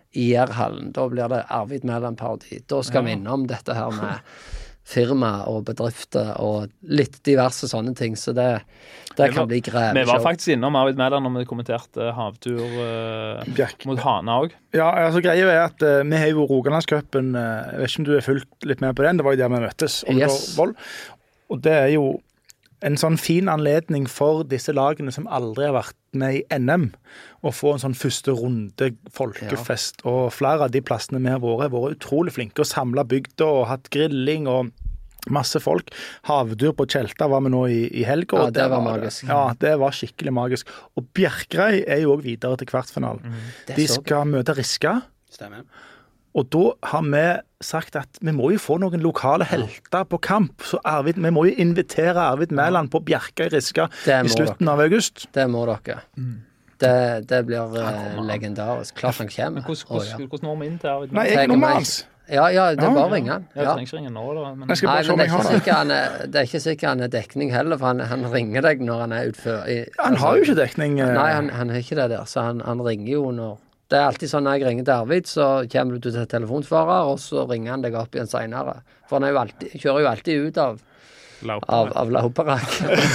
i Jærhallen. Da blir det Arvid Mæland-parodi. Da skal vi innom dette her med firma og bedrifter og litt diverse sånne ting, så det, det kan bli greveshow. Vi var faktisk innom Arvid Mæland når vi kommenterte havtur uh, mot Hana også. Ja, altså greia er at uh, vi har jo Rogalandscupen, uh, jeg vet ikke om du har fulgt litt med på den, det var jo der vi møttes, yes. Vold. Og det er jo en sånn fin anledning for disse lagene som aldri har vært med i N M, å få en sånn første runde folkefest, ja. Og flere av de plassene vi har vært, har vært utrolig flinke å samle bygda og hatt grilling og masse folk. Havdur på Tjelta var vi nå i, i helga. Ja, det, det var magisk. Ja, det var skikkelig magisk. Og Bjerkreim er jo også videre til kvartfinalen. Mm. De skal møte Riska. Stemmer. Og da har vi sagt at vi må jo få noen lokale helter på kamp. Så Arvid, vi må jo invitere Arvid Mæland på Bjerkreim Riska i slutten dere. Av august. Det må dere. Mm. Det, det blir uh, legendarisk. Klart han kommer. Hvordan, hvordan, oh, ja. hvordan når vi inn til Arvid Mæland? Nei, jeg er nummer hans. Ja, ja, det er bare å ringe han. Jeg ja. trenger ikke ringe nå, da. Men... Jeg skal bare Nei, men det er, ikke sikkert han er, det er ikke sikkert han er dekning heller, for han, han ringer deg når han er utfør. I, han altså, har jo ikke dekning. Nei, han, han har ikke det der, så han, han ringer jo når... Det er alltid sånn når jeg ringer til Arvid, så kommer du til telefonsvarer, og så ringer han deg opp igjen senere. For han er jo alltid, kjører jo alltid ut av av, av Lauparak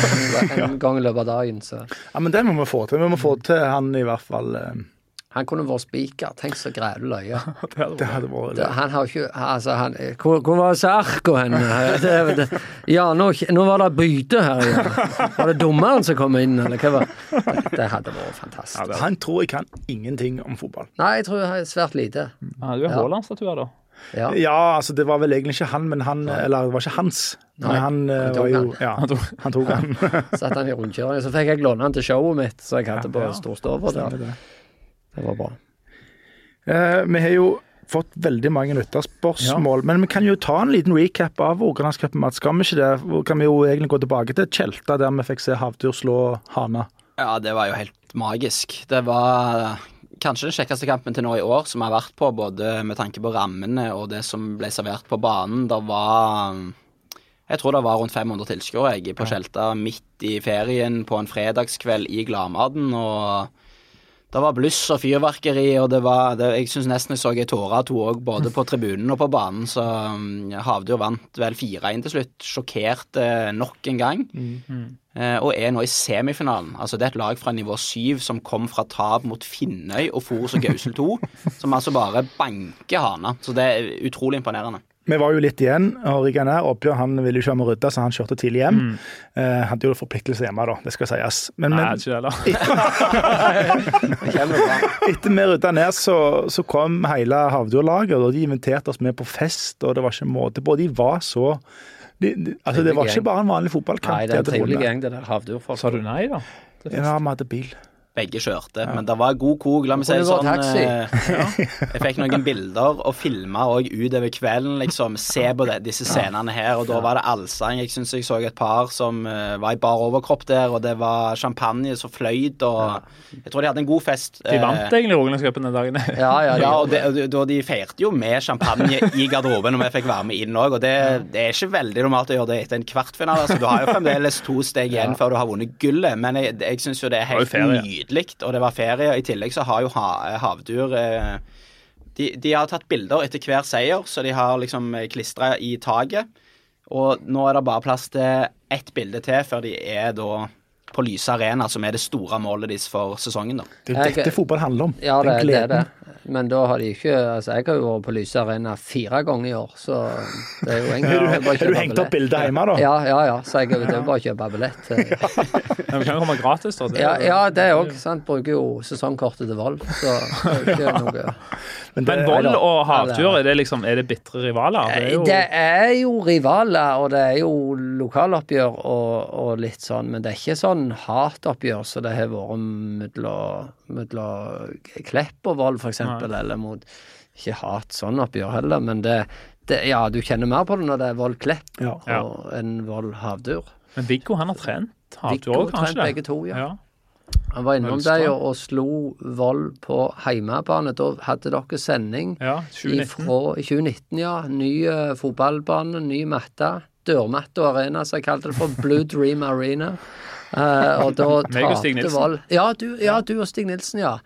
en gang i løpet av dagen. Så. Ja, men det må vi få til. Vi må få til han i hvert fall... Eh... Han kunne vært spiker. Tenk så grævlig løye. Det hadde vært det. Han har ikke... Altså, han... Hvor, hvor var Sarko hen? Det, det, ja, nå, nå var det byte her igjen. Var det dommeren som kom inn, eller hva var det? Det hadde vært fantastisk. Ja, han tror jeg kan ingenting om fotball. Nei, jeg tror jeg har svært lite. Ja, du er Haaland-statuer da. Ja. ja, altså det var vel egentlig ikke han, men han, eller det var ikke hans. Men Nei, han, han var jo, han. ja, han tok, han tok han. Satt han i rundkjøring, så fikk jeg låne han til showet mitt, så jeg hadde på ja, storstover der. Det. det var bra. Eh, vi har jo fått veldig mange lytterspørsmål, ja. Men vi kan jo ta en liten recap av Rogalandscupen, Mats. Skal vi ikke det? Hvor kan vi jo egentlig gå tilbake til Tjelta, der vi fikk se Havtur slå Hana? Ja, det var jo helt magisk. Det var kanskje den kjekkeste kampen til nå i år som har vært på, både med tanke på rammene og det som ble servert på banen. Det var, jeg tror det var rundt fem hundre tilskuere på Tjelta midt i ferien på en fredagskveld i Gladmaten, og det var bluss og fyrverkeri, og det var, det, jeg synes nesten jeg så en tåre to også, både på tribunen og på banen, så um, Havdur vant vel fire inn til slutt, sjokkerte nok en gang, mm. eh, og er nå i semifinalen. Altså det er et lag fra nivå syv som kom fra tap mot Finnøy og Fors og Gausel to, som altså bare banker Hana, så det er utrolig imponerende. Vi var jo litt igjen, og Riggan her, Oppgjør, han ville jo ikke ha med rydda, så han kjørte tidlig hjem. Mm. Eh, hadde jo forpliktelse hjemme da, det skal sies. Men, Nei, men, ikke heller. Etter vi rydda ned, så, så kom hele Havdur-laget, og de inviterte oss med på fest, og det var ikke måte på. De var så... De, de, altså, det var ikke bare en vanlig fotballkamp. Nei, det er en trivelig gang, det der Havdur-folk. Sa du nei da? Ja, vi hadde bil. Begge kjørte, ja. Men det var god kog, la meg si det sånn. Eh, ja. Jeg fikk noen bilder og filmer også utover kvelden, liksom, se på det, disse scenene her, og da var det allsang. Jeg synes jeg så et par som uh, var i bar overkropp der, og det var champagne som fløyd, og jeg tror de hadde en god fest. De vant egentlig Rogalandscupen den dagen. Ja, ja, ja, og, det, og, og de feirte jo med champagne i garderoben, og vi fikk være med inn også, og det, det er ikke veldig normalt å gjøre det etter en kvartfinale, altså, du har jo fremdeles to steg igjen ja. Før du har vunnet gullet, men jeg, jeg synes jo det er helt mye. Og det var ferie. I tillegg så har jo Havdur eh, de, de har tatt bilder etter hver seier, så de har liksom klistret i taget, og nå er det bare plass til ett bilde til før de er da på Lyse Arena, som er det store målet deres for sesongen da. Det er dette fotball handler om. Ja, det, det er det. Men da har de ikke, altså jeg har jo vært på Lyse Arena fire ganger i år, så det er jo egentlig... Har du hengt opp bildet hjemme da? Ja, ja, ja, så jeg vil bare kjøpe billett. Men vi kan komme gratis da. Det ja, ja, det er også, sant, bruker jo sesongkortet til Vold, så det er jo ikke noe... Men, det, Men Vold og Havtur, er det liksom, er det bittre rivaler? Det er, jo... det er jo rivaler, og det er jo lokaloppgjør og, og litt sånn, men det er ikke sånn hatoppgjør, så det har vært mellom, mellom Klepp og Vold for eksempel, Nei. Eller mot, ikke hat sånn oppgjør heller, men det, det, ja, du kjenner mer på det når det er Vold Klepp ja. Og, enn Vold Havtur. Men Viggo, han har trent Havtur også, kanskje? Viggo trent begge to, ja. ja. Han var innom deg og, og slo Vold på heimebane. Da hadde dere sending ja, tjue nitten. Ifra, i tjue nitten, ja. Ny uh, fotballbane, ny matte. Dørmatte og arena, så jeg kalte det for Blue Dream Arena. Uh, og da tapte Vold. Ja, du, ja, du og Stig Nilsen, ja.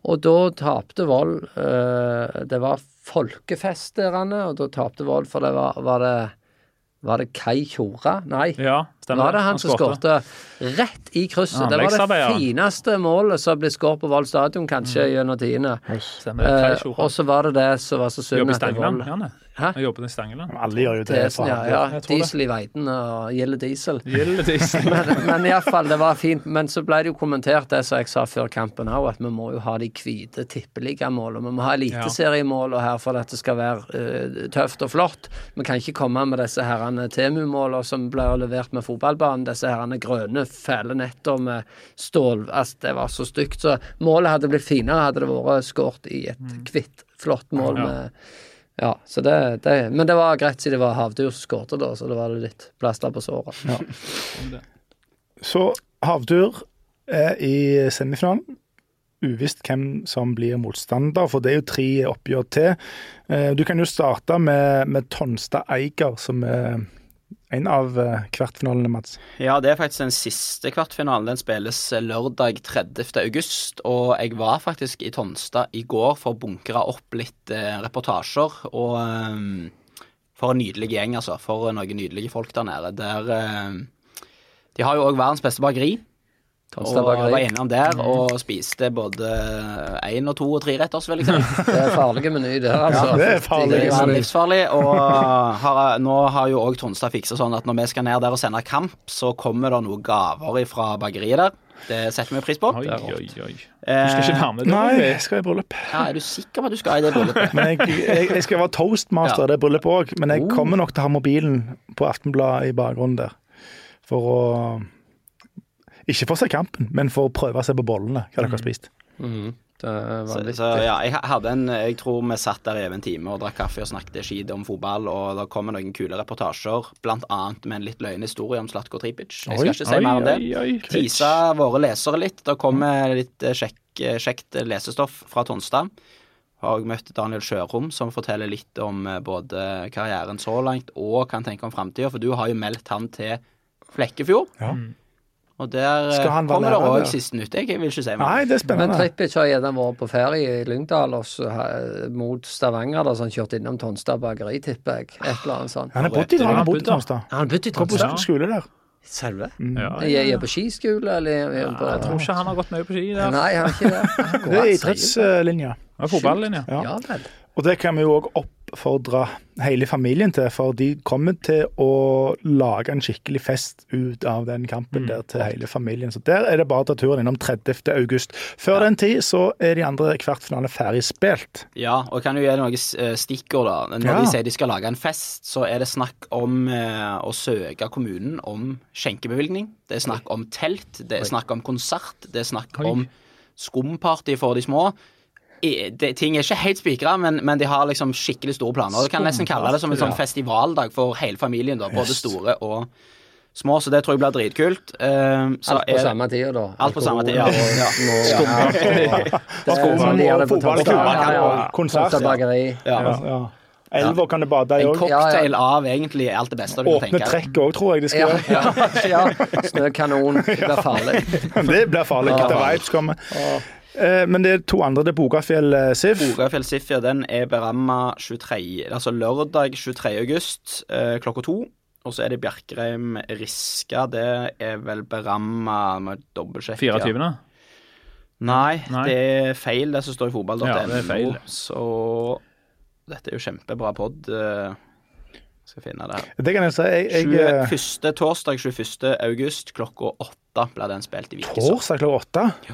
Og da tapte Vold, uh, det var folkefest der, Anne, og da tapte Vold, for det var, var det Var det Kai Tjora? Nei. Ja, stemmer. Var det han, han som skårte rett i krysset? Ja, det var det fineste målet som ble skåret på Vold stadion, kanskje, mm. gjennom tidene. Stemmer det, Kai Tjora. Uh, og så var det det som var så synd. Jobber i Stangeland, Janne. Hæ? Jeg jobber i Stangeland. Alle gjør jo det. Tesen, ja, ja. Diesel i Veiten og Gilde Diesel. Gilde Diesel. men, men i hvert fall, det var fint. Men så ble det jo kommentert det som jeg sa før kampen også, at vi må jo ha de hvite tippeligamålene. Vi må ha eliteseriemålene her for at det skal være uh, tøft og flott. Vi kan ikke komme med disse herrene Temu-målene som ble levert med fotballbanen. Disse herrene grønne, fæle netter med stål. Altså, det var så stygt. Så målet hadde blitt finere, hadde det vært skåret i et hvitt, flott mål med Ja, så det, det, men det var greit siden det var Havdur som skårte da, så det var litt plaster på såret. Ja. Så Havdur er i semifinalen. Uvisst hvem som blir motstander, for det er jo tre oppgjør til. Du kan jo starte med, med Tonstad Eiger, som er en av kvartfinalene, Mats. Ja, det er faktisk den siste kvartfinalen. Den spilles lørdag tredivte august, og jeg var faktisk i Tonstad i går for å bunkre opp litt eh, reportasjer, og eh, for en nydelig gjeng, altså, for noen nydelige folk der nede. Der, eh, de har jo også verdens beste bakeri, og var innom der og spiste både én og to og tre retters, vil jeg si. Det er farlige meny det her, altså. Ja, det er farlig. Det er livsfarlig, og har, nå har jo også Tonstad fikset sånn at når vi skal ned der og sende kamp, så kommer det noen gaver fra bakeriet der. Det setter vi pris på. Oi, oi, oi. Du skal ikke være med det? Nei, jeg skal i bryllup. Ja, er du sikker på at du skal i det bryllupet? Men jeg, jeg, jeg skal være toastmaster i ja. det bryllupet også, men jeg kommer nok til å ha mobilen på Aftenbladet i bakgrunnen der, for å ikke for å se kampen, men for å prøve å se på bollene, hva dere har spist. Mm. Det var så, så ja, jeg hadde en, jeg tror vi satt der i en time og drakk kaffe og snakket skid om fotball, og da kommer noen kule reportasjer, blant annet med en litt løgn historie om Zlatko Tripic. Jeg skal oi, ikke si oi, mer om det. Oi, oi, Tisa våre lesere litt, da kommer litt sjekk, kjekt lesestoff fra Tonstad. Har jeg møtt Daniel Sjørum, som forteller litt om både karrieren så langt, og kan tenke om fremtiden, for du har jo meldt han til Flekkefjord. Ja. Og der kommer det også siste nytt. Jeg vil ikke si mer. Nei, det er spennende. Men Tripic har gjerne vært på ferie i Lyngdal og så, mot Stavanger, da, så han kjørte innom Tonstad bakeri, tipper jeg. Et eller annet sånt. Han har bodd i, han har bodd i Tonstad. Han har bodd i Tonstad. Går på skole der. Selve? Mm. Ja, ja. Jeg er på skiskole, eller? Ja, på, jeg tror ikke han har gått mye på ski der. Nei, han har ikke det. Det er idrettslinja. Det er fotballinja. Ja. Ja, vel. Og det kan vi jo også oppfordre hele familien til, for de kommer til å lage en skikkelig fest ut av den kampen mm. der til hele familien. Så der er det bare å ta turen innom tredivte august. Før ja. den tid så er de andre kvartfinalene ferdig spilt. Ja, og jeg kan jo gjøre noen stikkord da. Når ja. de sier de skal lage en fest, så er det snakk om eh, å søke kommunen om skjenkebevilgning. Det er snakk om telt, det er snakk om konsert, det er snakk Oi. om skumparty for de små. Det, ting er ikke helt spikret, men, men de har liksom skikkelig store planer. Du kan nesten kalle det som en sånn festivaldag for hele familien, da, både store og små, så det tror jeg blir dritkult. Uh, så alt på er, samme tid da. Alt på samme tid, ja. ja. Konsert, ja. Elver kan det bade i også. En cocktail ja, ja. av egentlig alt det beste du kan tenke. Åpne trekk også, tror jeg det skal være. Ja, ja, ja. Snøkanon, det blir farlig. Det blir farlig, det vibes kommer. Men det er to andre, det er Bogafjell Sif. Bogafjell Sif, ja, den er berammet tjuetre, altså lørdag tjuetre august eh, klokka to. Og så er det Bjerkreim Riska, det er vel berammet med dobbeltsjekk. fireogtyvende? Nei, Nei, det er feil det som står i fotball punkt no. Ja, det er feil. Så dette er jo kjempebra podd. Jeg skal finne det her. Det kan jeg si. Jeg, jeg, tjueførste, torsdag tjueførste august klokka åtte ble den spilt i Vikeså. Torsdag klokka åtte? Ja.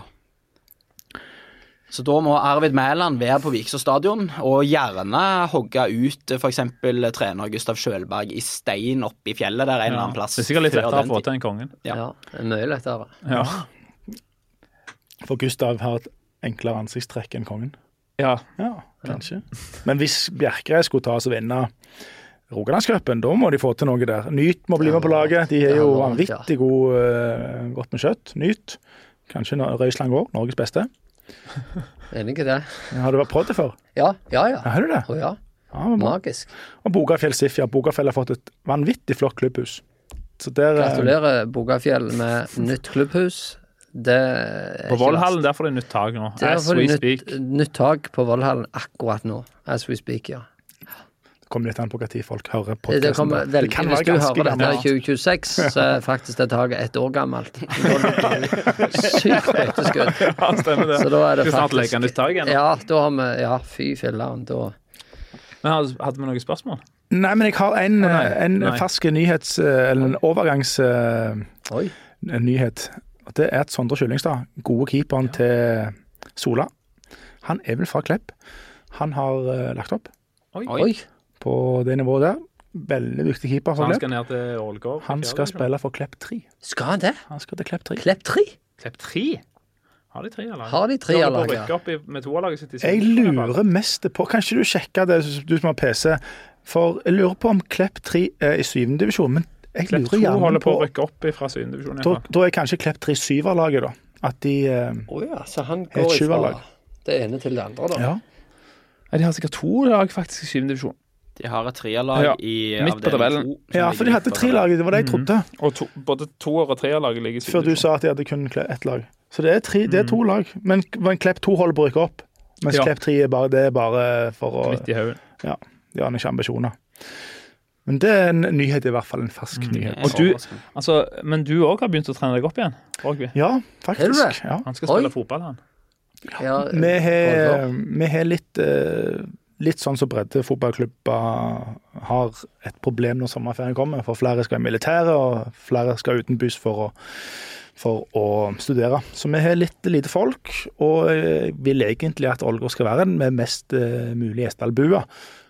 Så da må Arvid Mæland være på Vikeså stadion, og gjerne hogge ut for eksempel trener Gustav Sjølberg i stein opp i fjellet der en ja. eller annen plass. Det er sikkert litt lettere å få til en kongen. Ja, ja, det er mye lettere. Ja. For Gustav har et enklere ansiktstrekk enn kongen. Ja. Ja, kanskje. Ja. Men hvis Bjerkreim skulle ta oss og vinne Rogalandscupen, da må de få til noe der. Nyt må bli med på laget. De er jo vanvittig god, uh, godt med kjøtt. Nyt. Kanskje Røisland går, Norges beste. Enig i det. Har du vært prøvd det før? Ja, ja, ja. ja har du det? Oh, ja. ja Magisk. Og Bogafjell Sif, ja. Bogafjell har fått et vanvittig flott klubbhus. Så der, gratulerer Bogafjell med nytt klubbhus. Det er På ikke Vollhallen, verst. der får de nytt tak nå. Der As får we du speak. nytt, nytt tak på Vollhallen akkurat nå. As we speak, ja. Det kommer litt an på hva tid folk hører Det podcasten. kommer Det veldig, kan Hvis være du ganske hører dette gammelt. i tjue tjueseks, så er faktisk det taket ett år gammelt. Sykt høyteskudd. Ja, stemmer det. Så da er det Skal snart faktisk legge nytt tak igjen. da. Ja, da har vi Ja, fy filleren, da. Men hadde hadde vi noen spørsmål? Nei, men jeg har en, Å, nei. en Nei. fersk nyhets... Eller en overgangsnyhet. Oi. Og det er at Sondre Kyllingstad, gode keeperen til Sola, han er vel fra Klepp. Han har uh, lagt opp Oi. på det nivået der. Veldig viktig keeper Så for han Klepp. skal ned til Ålgård? Han skal spille for Klepp tre. Skal han det? Han skal til Klepp tre. Klepp tre? Klepp tre? Har de tre, eller? Har de tre, De eller? holder på å rykke opp i- med toerlaget sitt i Jeg Sogndal, i hvert fall. lurer mest på, kan ikke du sjekke det, du som har P C, for jeg lurer på om Klepp tre er i syvende divisjon, men jeg Klepp lurer to gjerne holder på på, å rykke opp fra syvende divisjon. i da, hvert fall. da er kanskje Klepp tre syverlaget da, at de, eh, Å ja, så han Et går sjuerlag. ifra det ene til det andre, da. ja. Ja, de har sikkert to lag faktisk i syvende divisjon. De har et treerlag Ja, i midt på tabellen. to, som Ja, ligger for de midt hadde på tre tabellen. lag, det var det jeg trodde, Og to, både toer- og treerlaget ligger i før syvende du divisjon. sa at de hadde kun kle- ett lag. Så det er, tre, det er to lag, men, men Klepp to holder på å rykke opp, mens Ja. Klepp tre er bare, det er bare for å, Midt i haugen. ja, de har ikke ambisjoner. Men det er en nyhet, i hvert fall en fersk nyhet. Og du, altså, men du òg har begynt å trene deg opp igjen? Rogby. Ja, Er du faktisk. det? Ja. Han skal spille Oi. fotball, han. Ja, Vi har, Ålgård. vi har litt, eh, litt sånn som bredde fotballklubber har et problem når sommerferien kommer, for flere skal i militæret, og flere skal utenbys for å, for å studere. Så vi har litt lite folk, og jeg vil egentlig at Ålgård skal være den med mest eh, mulig gjestealbue.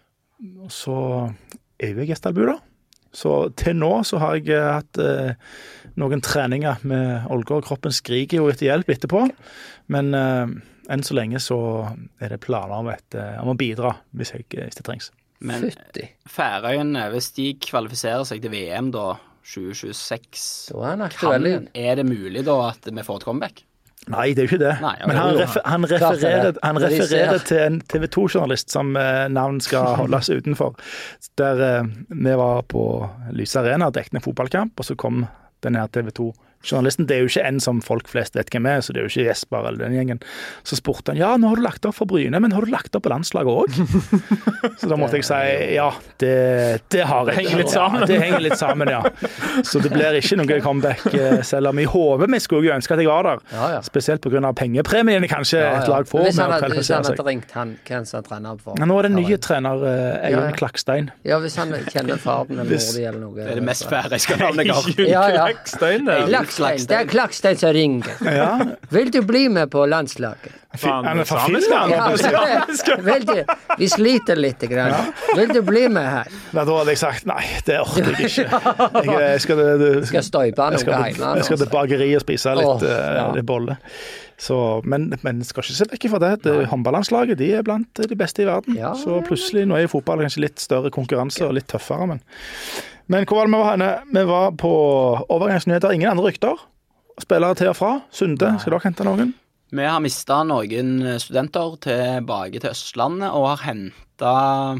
Og så er jo jeg gjestealbue, da. Så til nå så har jeg eh, hatt eh, noen treninger med Ålgård. Kroppen skriker jo etter hjelp etterpå, men eh, enn så lenge så er det planer om, et, eh, om å bidra hvis, jeg, hvis det trengs. Men Fytti. Færøyene, hvis de kvalifiserer seg til V M da, tjue tjueseks, Da er han aktuell kan, igjen. er det mulig da at vi får et comeback? Nei, det er jo ikke det. Nei, ja, Men han, jo, jo. refer, han Klart det er refererer, det. han Det de refererer ser. til en T V to-journalist som eh, navn skal holdes utenfor. Der eh, vi var på Lyse Arena og dekket en fotballkamp, og så kom denne her T V to-journalisten. Det er jo ikke en som folk flest vet hvem er, så det er jo ikke Jesper eller den gjengen. Så spurte han, ja, nå har du lagt opp for Bryne, men har du lagt opp på landslaget også? Så da måtte jeg si, ja, det, det har jeg. Det henger litt sammen. Ja, det henger litt sammen, ja. Så det blir ikke noe comeback, eh, selv om i hovedet mitt skulle jeg ønske at jeg var der. Ja, ja. Spesielt på grunn av pengepremiene kanskje Ja, ja. et lag får Hvis med han å hadde, hvis kvalifisere han seg. hadde ringt han, hvem som trener han for? Men nå er det en Ja, nye trener, eh, Eivind Ja, ja. Klakstein. Ja, hvis han kjenner faren eller Hvis- mor di eller noe. Det er det mest færøyske navnet jeg har. Ja, ja. Klakstein, det. Klakstein. Det er Klakstein som ringer. Ja, Vil du bli med på landslaget? Faen, han er fra samisk, Finland. Ja, det, vil du, vi sliter litt. Grann. Vil du bli med her? Nei, da hadde jeg sagt nei, det orker jeg ikke. Jeg, jeg skal, det, Skal støype jeg skal, noe til- hjemme. jeg skal til bakeriet og spise litt, Åh, eh, ja. litt bolle. Så, men, men skal ikke se vekk fra det. det håndballandslaget de er blant de beste i verden. Ja. Så plutselig, nå er jo fotball kanskje litt større konkurranse og litt tøffere, men Men hvor var det vi var henne? Vi var på overgangsnyheter. Ingen andre rykter. Spillere til og fra. Sunde, skal dere hente noen? Vi har mista noen studenter tilbake til Østlandet, og har henta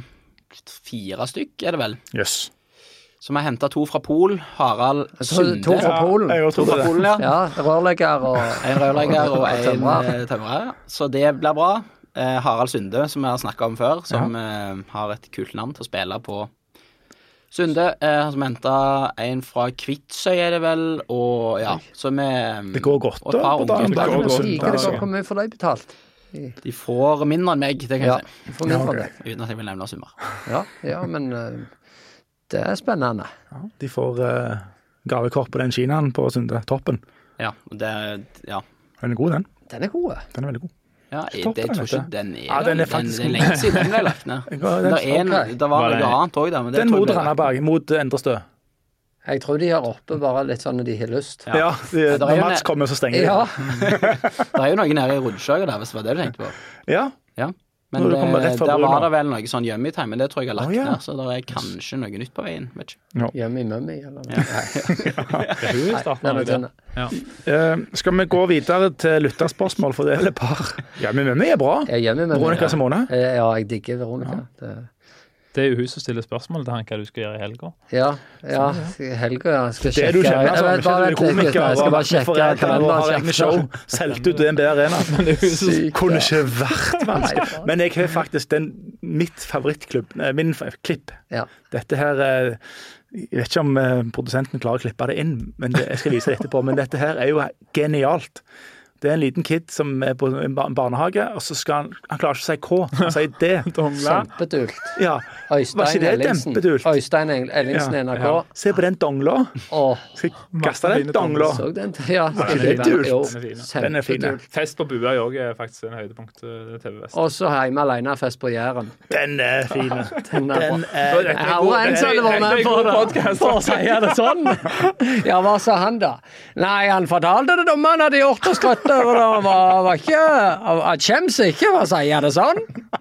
fire stykk, er det vel. Jøss. Yes. Så vi har henta to fra Pol. Harald To, Sunde. to fra Polen. Jeg To trodde fra det. Polen, ja. Ja, rørlegger og En rørlegger og en tømrer. eh, tømrer. Så det blir bra. Eh, Harald Sunde, som vi har snakka om før, som eh, har et kult navn til å spille på Sunde. Eh, som henta en fra Kvitsøy, er det vel, og ja, så vi Det går godt, og et da, par på unge dagen. gutter. Det går godt. Liker det godt. Hvor mye får de betalt? De får mindre enn meg, det kan Ja, jeg si. for mindre Ja, ok. enn det. Uten at jeg vil nevne summer. Ja, ja, men eh, det er spennende. De får uh, gavekort på den kinaen på Sunde. Toppen. Ja, og det ja. Den er god, den. Den er god. Den er veldig god. Ja, jeg, Toppen, det, jeg tror vet du. ikke den er Ja, den er det faktisk- det er lenge siden den ble lagt ned. Jeg ga den- Det, er en, ok. det var Var noe det- annet òg, da. Men det Den tror jeg mot ble lagt. Randaberg, mot Endrestø. Jeg tror de har oppe bare litt sånn når de har lyst. Ja. Ja, de, Ja, der er når jo Mats en- kommer, så stenger de. Ja, Det er jo noen nede i Rudskjøga der, hvis det var det du tenkte på. Ja. Ja. Men Når du det, kommer rett fra der Bruna. var det vel noe sånn Yummy-time, men det tror jeg har lagt Å, ja. ned. Så det er kanskje noe nytt på veien. Vet ikke. Yummy Mummy eller noe. Ja. Nei, Det er hun i starten den av er det. tynn. Ja. Eh, skal vi gå videre til lytterspørsmål, for det er vel et par. Ja, men vi er bra. Ja, Yummy Mummy. Veronica Simone. Eh, Ja, jeg digger Veronica. Det, Det er jo hun som stiller spørsmål til han hva du skal gjøre i helga. Ja, ja, helga, ja. Skal Det er du sjekke. kjenner, Jeg altså. vet bare vent litt, gutter. Jeg skal bare sjekke kalenderen. Har egne show, solgt ut D N B Arena. Sykt, Kunne ja. ikke vært vanskelig. Men jeg har faktisk den, mitt favorittklubb, eh, min fa- klipp. Ja. Dette her, eh, jeg vet ikke om eh, produsenten klarer å klippe det inn, men det, jeg skal vise det etterpå. Men dette her er jo genialt. Det er en liten kid som er på en bar- barnehage, og så skal han, han klarer ikke å si K, han sier D. Kjempedult. Ja, var ikke Øystein det Ellingsen. dempedult? Øystein Ellingsen i N R K. Ja. Se på den dongla. Åh, Skal jeg kaste den dongla? så den? Ja, ikke det dult? Jo, Den er fin, ja. kjempedult. Fest på Bua er jo også faktisk en høydepunkt eh, T V-vest. Og så hjemme alene fest på Jæren. Den er fin. Den er Den bra. er Jeg har jo en som hadde vært med på det, for å si det sånn. Ja, hva sa han da? Nei, han fortalte det dommeren hadde gjort og skrøtte, og det var, var ikke, han kjems ikke, hva sier det sånn?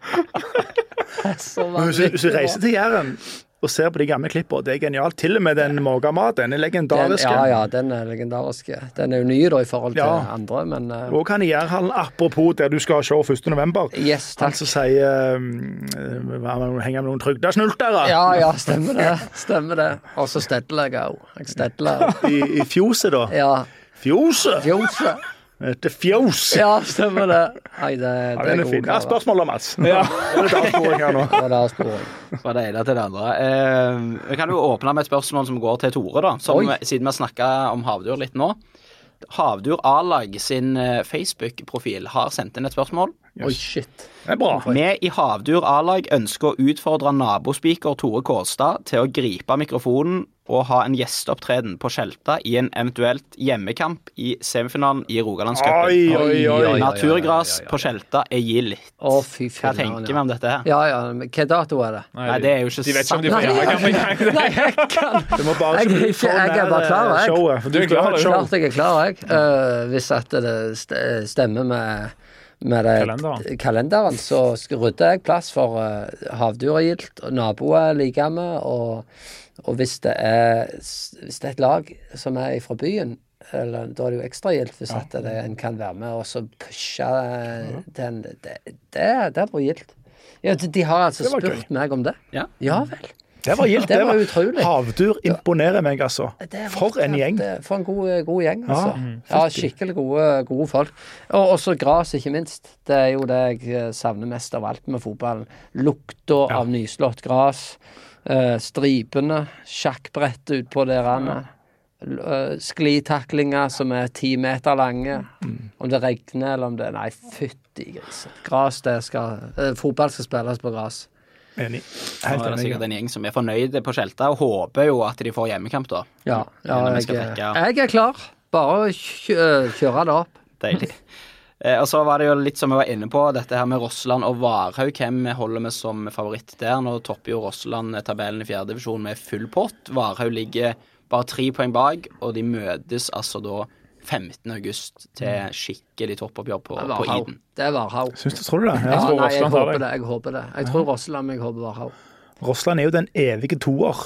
Så Men Hvis du, hvis du reiser til Jæren og ser på de gamle klippene, det er genialt. Til og med den Mågamat, den er den, legendariske. ja, ja, den er legendariske. Den er jo ny da i forhold til Ja. andre, men uh, Og kan i Jærhallen, apropos der du skal ha show første november. yes, Han takk. som sier um, uh, henger med noen trygda snultere Ja, ja, stemmer det. Stemmer det. Og så stedler jeg òg. Jeg stedler. i, i fjoset, da. Ja, Fjoset! fjose. Dette fjos! Ja, stemmer det. Nei, det, Ja, det den er er fin. god Ja, kar. spørsmål om Mats. Ja. Det er litt avsporing her nå. Det var det avsporing. Fra det ene til det andre. Eh, vi kan jo åpne med et spørsmål som går til Tore, da. Som, Oi. siden vi har snakket om havdyr litt nå. Havdyr A-lag sin eh, Facebook-profil har sendt inn et spørsmål. Oi, shit. Det er bra. Vi i Havdyr A-lag ønsker å utfordre nabospiker Tore Kårstad til å gripe mikrofonen og ha en gjesteopptreden på Skjelta i en eventuelt hjemmekamp i semifinalen i Rogalandscupen. Oi, oi, oi. oi. Naturgras på Skjelta er gildt. Å, fy Hva fillen. tenker vi om dette her? Ja, ja. men Hva dato er det? Nei, det er jo ikke De vet ikke om de sant. får hjemmekamp engang. Nei, jeg kan Du må bare Jeg er ikke bli ikke- for jeg er nær bare klar, eh, jeg. showet. For Du er du skal ha klar, et du. show. Klart jeg er klar, jeg. Uh, hvis at det st- stemmer med, med det Kalenderen. kalenderen, så skal- rydder jeg plass for uh, havdyregilt, og naboer liker med, og, og hvis det er hvis det er et lag som er fra byen, eller, da er det jo ekstra gildt hvis at det, en kan være med og så pushe uh, den. Det, det, det er bra gildt. Ja, de, de har altså Det var spurt meg om det. Ja. Ja vel. Det var gildt. Det var utrolig. Havdyr imponerer meg, altså. Det er For rått, en ja. gjeng. Det- For en god, god gjeng, Ja, altså. Ja, skikkelig gode, gode folk. Og også gras, ikke minst. Det er jo det jeg eh, savner mest av alt med fotballen. Lukta av nyslått gras. eh, stripene. Sjakkbrettet ut på derene. L- eh, sklitaklinger som er ti meter lange. Om det regner eller om det Nei, fytti grisen. Gras, det skal eh, Fotball skal spilles på gras. Enig. Nå Helt er det enig. sikkert en gjeng som er fornøyde på Skjelta og håper jo at de får hjemmekamp, da. Ja, ja Når vi jeg, skal trekke- jeg er klar. Bare kjø kjøre det opp. Deilig. Eh, og så var det jo litt som vi var inne på, dette her med Rossland og Varhaug. Hvem holder vi som favoritt der? Nå topper jo Rossland tabellen i fjerde divisjon med full pott. Varhaug ligger bare tre poeng bak, og de møtes altså da femtende august til skikkelig toppoppgjør på, Det er på Varhaug. Iden. Det er Varhaug. Syns du, tror du det? Ja, Ja. tror nei, jeg Rossland tar håper det. det. Jeg håper det. Jeg tror Rossland, men jeg håper Varhaug. Rossland er jo den evige toer.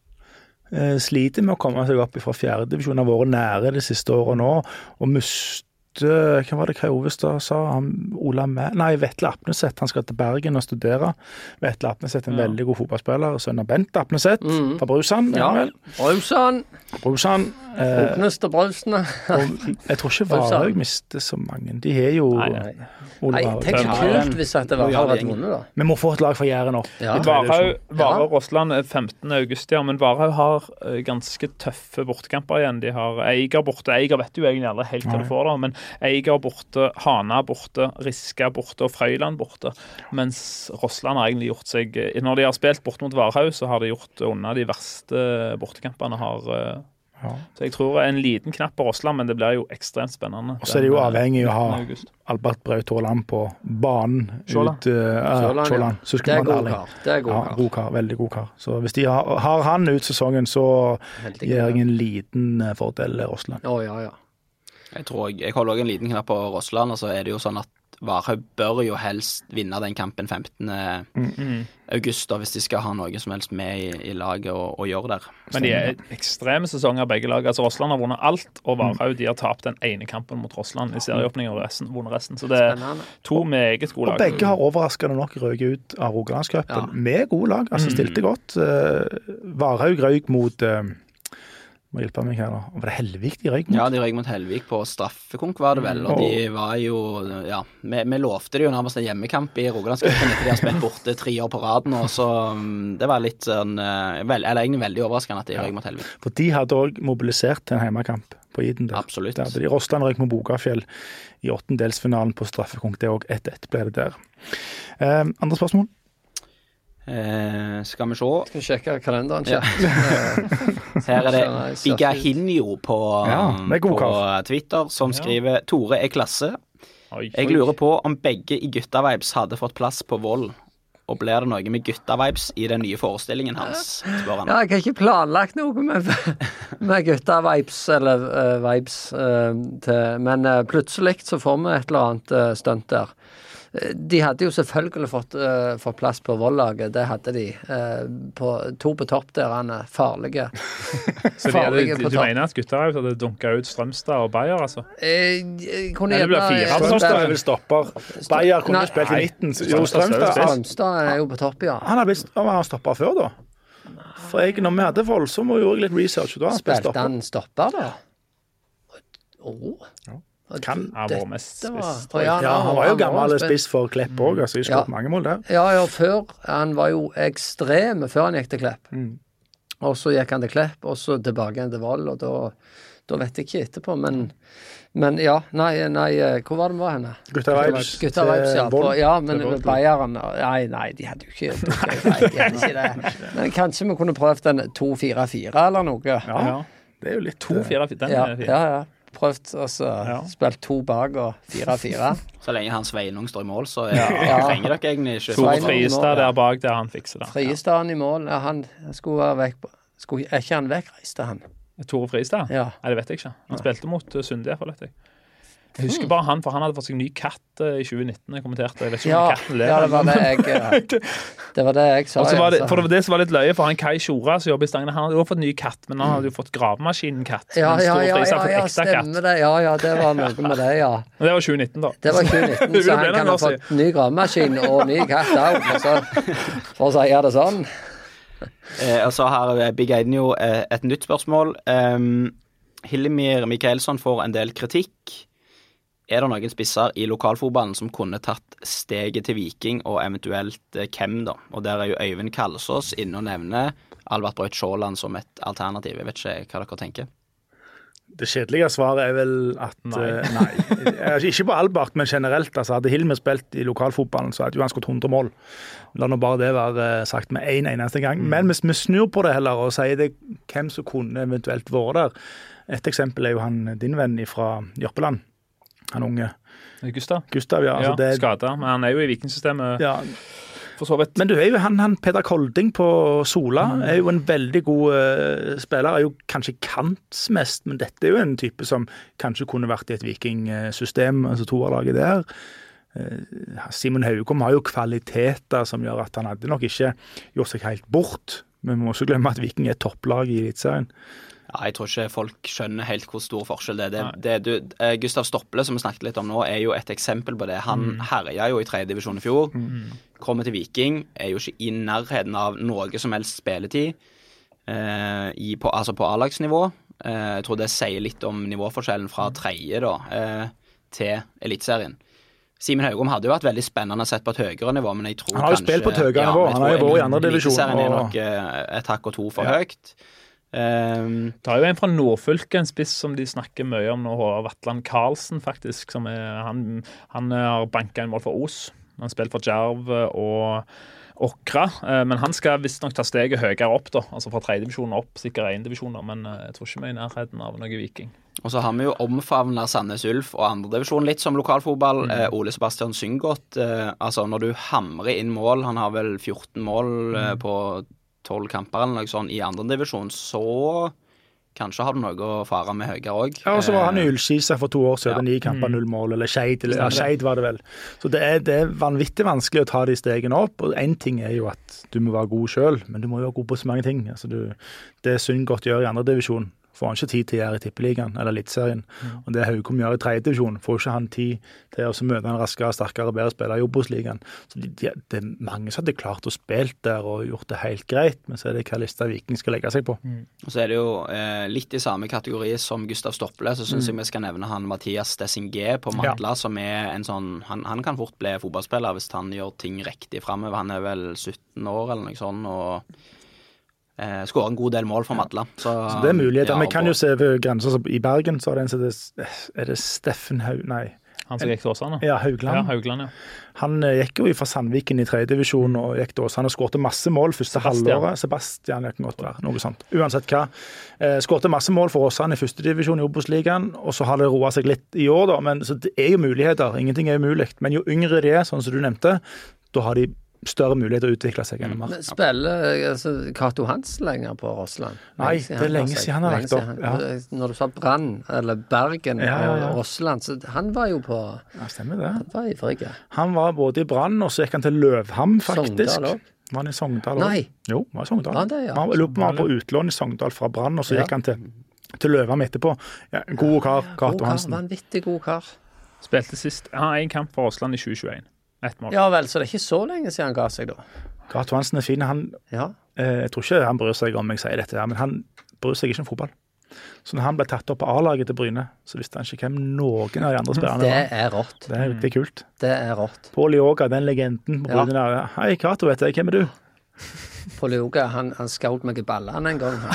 Eh, sliter med å komme seg opp fra fjerdedivisjon, har vært nære de siste årene nå, og miste Hva var det Kai Ovestad sa? Han, Ola Mæ... Nei, Vetle Apneseth. Han skal til Bergen og studere. Vetle Apneseth er en veldig god fotballspiller. Sønn av Bent Apneseth fra Brusan. Ja. vel? Brausan. Brusan. Eh, Åpneste brausene. jeg tror ikke Brusan. Varhaug mister så mange. De har jo Nei, nei. Ole Nei, Varhaug. tenk så Ja. kult hvis at det var Ja, Varhaug det hadde er vunnet, da. Vi må få et lag fra Jæren opp. Ja. Varhaug Varhaug Ja. og Rossland er femtende august, ja, men Varhaug har eh, ganske tøffe bortekamper igjen. De har Eiger borte. Eiger vet jo egentlig aldri helt hva du får da, men Eiger borte, Hana borte, Riska borte og Frøyland borte. Mens Rossland har egentlig gjort seg Når de har spilt borte mot Varhaug, så har de gjort unna de verste bortekampene. Har, eh, Ja. Så jeg tror en liten knapp på Rossland, men det blir jo ekstremt spennende. Og så er det jo Den, eh, avhengig av å ha nittende august. Albert Braut Haaland på banen Sjåland. ut uh, Sjåland, ja. Sjåland. Så Det skal er man god ærlig. kar. Det er god Ja, kar. god kar. Veldig god kar. Så hvis de har, har han ut sesongen, så Veldig gir god. jeg en liten eh, fordel Rossland. Å, ja, ja. Jeg tror jeg, jeg holder også en liten knapp på Rossland, og så er det jo sånn at Varhaug bør jo helst vinne den kampen femtende Mm. august, da, hvis de skal ha noe som helst med i, i laget og, og gjøre der. Men de er ekstreme sesonger, begge lag. Altså, Rossland har vunnet alt, og Varhaug de har tapt den ene kampen mot Rossland i serieåpningen og resten, vunnet resten. Så det er to meget gode lag. Og begge har overraskende nok røyket ut av Rogalandscupen Ja. med gode lag. Altså stilte godt. Uh, Varhaug røyk mot uh, må hjelpe meg her da. Var det Helvik de røyk mot? Ja, de røyk mot Helvik på straffekonk, var det vel. Og de var jo, ja, vi, vi lovte det jo nærmest en hjemmekamp i Rogalandscupen etter de har spilt borte tre år på raden, og så um, det var litt sånn, uh, vel, eller egentlig veldig overraskende at de røyk mot Helvik. For de hadde også mobilisert til en hjemmekamp på Iden der. Absolutt. Der hadde de Rossland røyk mot Bogafjell i åttendelsfinalen på straffekonk. Det er også ett ett ble det der. Uh, andre spørsmål? Eh, skal vi se. Skal sjekke kalenderen. Ja. Her er det Bigahinjo på, Ja, det er god på kar. Twitter som skriver Tore er klasse. Oi. Jeg lurer på om begge i gutta-vibes hadde fått plass på Vold. Og blir det noe med gutta-vibes i den nye forestillingen hans, spør han. Ja, jeg har ikke planlagt noe med, med gutta-vibes, eller uh, vibes, uh, til, men uh, plutselig så får vi et eller annet uh, stunt der. Uh, De hadde jo selvfølgelig fått, uh, fått plass på Vold-laget, det hadde de. Uh, på, to på topp der, han er farlige. Så de hadde, du, du mener at gutter hadde dunket ut Strømstad og Bayer, altså? Uh, kunne Nei, det blir gjerne- fire. Strømstad er vel stopper. Bayer kunne Nei. spilt i midten. Jo, Strømstad Strømstad. Strømstad er jo på topp, ja. Han har blitt stopper før da. For jeg, når vi hadde voldsomt, og gjorde litt research, og da har han spilt Spilte stopper. han stopper da? Åh. Kan- Han var mest Dette var- spiss. Å, Ja, nå- han var jo gammel spilt- spiss for Klepp også, altså jeg skjøt Ja. mange mål der. Ja, ja, før. Han var jo ekstrem før han gikk til Klepp. Mm. Og så gikk han til Klepp, og så tilbake igjen til Vold, og da, da vet jeg ikke etterpå, men, men ja, nei, nei, hvor var det vi var henne? Gutta Vibes. Gutta Vibes, ja. På, Vold. ja, men Til Vold. Bayern, nei, nei, de hadde jo ikke, nei, de hadde ikke det. Men kanskje vi kunne prøvd en to fire fire eller noe. Ja, Ja. det er jo litt... To, fire, den Ja, er fin. ja, ja. Prøvd, altså, Ja. spilt to bak og fire fire. Så lenge han Sveinung står i mål, så ja, Ja. trenger dere egentlig ikke. Tore Sveinung må- Friestad ja. der bak der han fikser det. Friestad i mål, ja, han skulle være vekk på, skulle, er ikke han vekkreist, han? Tore Friestad? Ja. Nei, det vet jeg ikke. Han spilte mot uh, Sunde, iallfall, vet jeg. Jeg husker bare han, for han hadde fått seg ny katt uh, i tjue nitten. Jeg kommenterte. Jeg vet ikke Ja, om katten lever. ja, det var det jeg eh, Det var det jeg sa. Og så var det, ja, så- for det var det som var litt løye, for han Kai Sjora som jobber i Stangen, han hadde jo fått ny katt, men han hadde jo fått gravemaskinen-katt. ja, mens ja, Tore ja, Friestad ja, hadde ja, fått ekte katt. stemmer det. Ja, ja, det var noe med det, ja. Men det var tjue nitten, da. Det var tjue nitten, Det så ble han noen kan ha år siden. fått ny gravemaskin og ny katt òg, for å si det sånn. Eh, og så har Big Aiden jo eh, et nytt spørsmål. Um, Hilmir Mikaelsson får en del kritikk. Er det noen spisser i lokalfotballen som kunne tatt steget til Viking, og eventuelt eh, hvem da? Og der er jo Øyvind Kalsås inne og nevner Albert Braut Sjåland som et alternativ. Jeg vet ikke hva dere tenker. Det kjedelige svaret er vel at Nei. eh, nei. Altså, ikke på Albert, men generelt. Altså, hadde Hilmer spilt i lokalfotballen, så hadde jo han skåret hundre mål. La nå bare det være eh, sagt med en eneste gang. Men hvis vi snur på det heller og sier det hvem som kunne eventuelt vært der. Et eksempel er jo han din venn fra Jørpeland. Han unge. Gustav? Gustav, ja. Altså, Ja, det, skada. Men han er jo i Vikingsystemet, ja. for så vidt. Men du er jo han, han Peder Kolding på Sola, er jo en veldig god uh, spiller, er jo kanskje kants mest, men dette er jo en type som kanskje kunne vært i et vikingsystem, altså toerlaget der. Uh, Simon Haugom har jo kvaliteter som gjør at han hadde nok ikke gjort seg helt bort, men vi må også glemme at Viking er topplag i Eliteserien. Ja, jeg tror ikke folk skjønner helt hvor stor forskjell det er. Det, det, du, eh, Gustav Stopple, som vi snakket litt om nå, er jo et eksempel på det. Han mm. herja jo i tredje divisjon i fjor. Mm. Kommer til Viking, er jo ikke i nærheten av noe som helst spilletid, eh, i, på, altså på A-lagsnivå. Eh, jeg tror det sier litt om nivåforskjellen fra tredje da, eh, til Eliteserien. Simen Haugom hadde jo vært veldig spennende sett på et høyere nivå, men jeg tror kanskje... Han har jo spilt på et høyere nivå, han har jo vært i andre divisjon. Eliteserien er og- nok eh, et hakk og to for Ja. høyt. Um, Det er jo en fra Nordfylke, en spiss som de snakker mye om nå, Håvard Vatland Karlsen, faktisk. Som er, han, han har banket en mål for Os. Han har spilt for Djerv og Åkra. Men han skal visstnok ta steget høyere opp, da. Altså fra tredje divisjon opp, sikkert én divisjon, men jeg tror ikke vi er i nærheten av noe Viking. Og så har vi jo omfavnet Sandnes Ulf og andredivisjon litt som lokalfotball. Mm. Eh, Ole Sebastian Syngot, eh, altså når du hamrer inn mål, han har vel fjorten mål eh, på tolv kamper eller noe sånt i andredivisjon, så kanskje har du noe å fare med høyere også. Ja, og så var han i Ullskisa for to år siden, Ja. ni kamper, null mål, eller Skeid, eller ja, Skeid var det vel. Så det er, det er vanvittig vanskelig å ta de stegene opp, og en ting er jo at du må være god selv, men du må jo være god på så mange ting. Altså du, det Sund godt gjør i andre divisjon, får han ikke tid til å gjøre i Tippeligaen eller Eliteserien. Mm. Og det Haugom gjør i tredje divisjon, får ikke han tid til å møte en raskere, sterkere, bedre spiller i Obos-ligaen. Så de, de, det er mange som hadde klart å spille der og gjort det helt greit, men så er det hva lista Viking skal legge seg på. Mm. Og så er det jo eh, litt i samme kategori som Gustav Stopple, så synes mm. jeg vi skal nevne han Mathias Dessingé på Madla, ja. Som er en sånn, han, han kan fort bli fotballspiller hvis han gjør ting riktig fremover. Han er vel sytten år eller noe sånt, og Eh, skårer en god del mål for Madla. Så, så det er muligheter. Ja, Vi kan jo se ved grenser i Bergen, så er det en som det, er det Steffen Haug... Nei. Han som gikk til Åsane? Ja, Haugland. Ja, Haugland ja. Han eh, gikk jo fra Sandviken i tredje divisjon og gikk til Åsane og skårte masse mål første halvåret. Sebastian, det kan godt være, noe sånt. Uansett hva. Eh, skårte masse mål for Åsane i første divisjon i Obos-ligaen, og så har det roet seg litt i år da, men så det er jo muligheter. Ingenting er umulig. Men jo yngre de er, sånn som du nevnte, da har de større mulighet til å utvikle seg enda mer. Spiller altså, Cato Hansen lenger på Rossland? Nei, det er lenge siden han har lagt opp. Ja. Når du sa Brann, eller Bergen ja, ja, ja. og Rossland, så han var jo på... Ja, stemmer det. Han var i Frigge. Han var både i Brann, og så gikk han til Løvham, faktisk. Sogndal også? Var han i Sogndal også? Nei. Jo, var i Sogndal. Var det, ja. Han var på utlån i Sogndal fra Brann, og så gikk ja. han til, til Løvham etterpå. Ja, god kar, Cato Hansen. Vanvittig god kar. Spilte sist. Han har en kamp for Rossland i tjue tjueen. Ett mål. Ja vel, så det er ikke så lenge siden han ga seg da. Cato Hansen er fin. Han, ja. eh, jeg tror ikke han bryr seg om jeg sier dette her, men han bryr seg ikke om fotball. Så når han ble tatt opp på A-laget til Bryne, så visste han ikke hvem noen av de andre spillerne var. Det er rått. Det er riktig kult. Det er rått. Pål Yoga, den legenden på Bryne ja. der. Hei, Cato, vet jeg, hvem er du? Pål Yoga, han, han skaut meg i ballene en gang.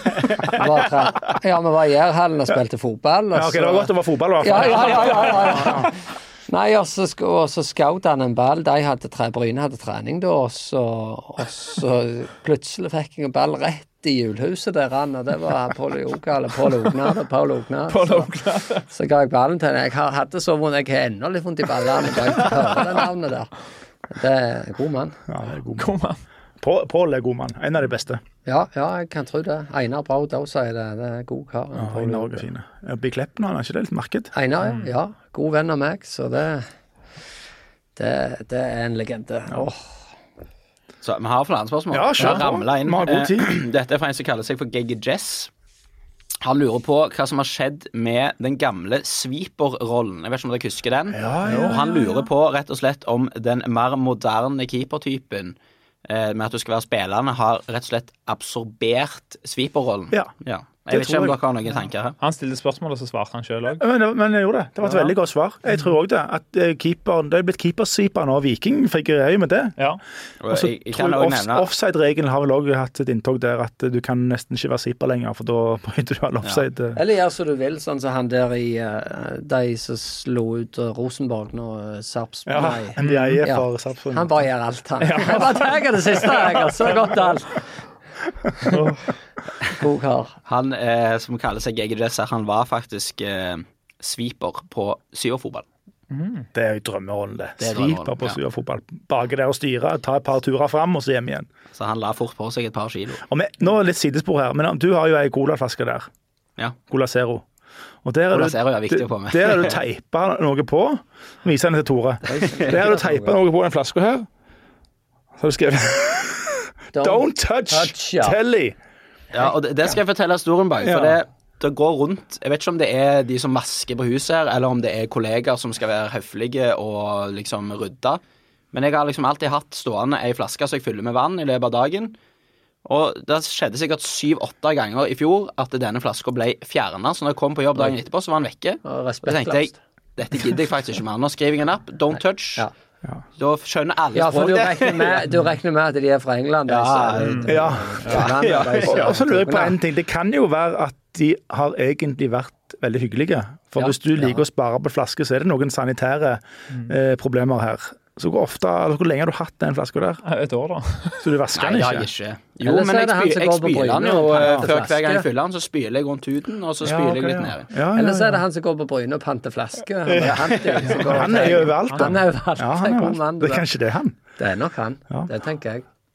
Ja, vi var i Jærhallen og spilte fotball. Og ja, ok, det var godt å være fotball, i hvert fall. Ja, ja, ja, ja, ja, ja. Nei, og så, og så skaut han en ball. De hadde tre, Bryne hadde trening da, og så, og så plutselig fikk jeg en ball rett i hjulhuset der han, og det var Pål Yoga, eller Pål Ognad, og Pål Ognad. Så, så ga jeg ballen til henne. Jeg hadde så vondt, jeg har enda litt vondt i ballene, bare jeg hører det navnet der. Det er en god mann. Ja, det er god mann. God mann. Pål er god mann. En av de beste. Ja, ja, jeg kan tro det. Einar Braud også sier det. Det er god kar. Ja, Einar er fine. Blir Kleppen, han er ikke det litt marked? Einar, mm. ja. God venn av meg, så det, det, det er en legende. Ja. Oh. Så vi har flere spørsmål. Ja, kjør. Ramla inn. Vi har god tid. Dette er fra en som kaller seg for G G Jess. Han lurer på hva som har skjedd med den gamle sweeper-rollen. Jeg vet ikke om dere husker den. Ja, ja, og han lurer på rett og slett om den mer moderne keepertypen med at du skal være spillerne, har rett og slett absorbert sweeper-rollen. Ja. ja. Jeg vet ikke om dere har noen tanker her. Han stilte spørsmål, og så svarte han selv også. Men, men jeg gjorde det. Det var et ja. veldig godt svar. Jeg tror også det. At keeper, det er blitt keepersweeper nå. Viking figurerer jo med det. Ja. Og så tror jeg off, offside-regelen har vel også hatt et inntog der at du kan nesten ikke være sweeper lenger, for da bryter du all offside. Ja. Eller gjør så du vil, sånn som han der i uh, de som slo ut uh, Rosenborg nå, uh, Sarps. Ja, en de eier for ja. Sarpsborg. Han bare gjør alt, han. Ja. Jeg bare tenker det siste, jeg har så godt alt. God kar. Han eh, som kaller seg G G Jess, han var faktisk eh, sweeper på syverfotball. Mm. Det er jo drømmerollen det. det sweeper på ja. syverfotball. Bake der og styre, ta et par turer frem og så hjem igjen. Så han la fort på seg et par kilo. Og med, nå er det litt sidespor her, men du har jo en colaflaske der. Ja. Cola Zero. Og der er Cola du, Zero er viktig å få med. Der har du teipet noe på. Viser den til Tore. Der har du teipet noe på den flaska her. Så har du skrevet Don't, Don't touch, touch ja. Telly. Ja, og det, det skal jeg fortelle historien bak, for ja. det, det går rundt. Jeg vet ikke om det er de som masker på huset her, eller om det er kollegaer som skal være høflige og liksom rydda. Men jeg har liksom alltid hatt stående ei flaske så jeg fyller med vann i løpet av dagen. Og det skjedde sikkert syv-åtte ganger i fjor at denne flaska ble fjernet. Så når jeg kom på jobb dagen etterpå, så var den vekke. Og så tenkte jeg, dette gidder jeg faktisk ikke mer. Nå skriver jeg en app, Don't touch. Ja. Ja. Da skjønner alle ja, for du regner, med, du regner med at de er fra England. Ja, så, ja. ja. ja. Og, og så lurer jeg på en ting. Det kan jo være at de har egentlig vært veldig hyggelige. For ja. hvis du liker å spare på flaske, så er det noen sanitære eh, problemer her. Så hvor ofte, altså, hvor lenge har du hatt den flaska der? Et år da. Så du vasker den ikke? Nei, jeg ikke. Jo, men jeg, spy, jeg spyler den jo før hver gang jeg fyller den, så spyler jeg rundt huden, og så spyler ja, okay, jeg litt ned. Ja, ja, ja. Eller så er det han som går på Bryne og panter flaske. Han er, han, han er jo overalt. Han er overalt. Ja, han er overalt. Det er kanskje det er han. Det er nok han. Ja. Det tenker jeg.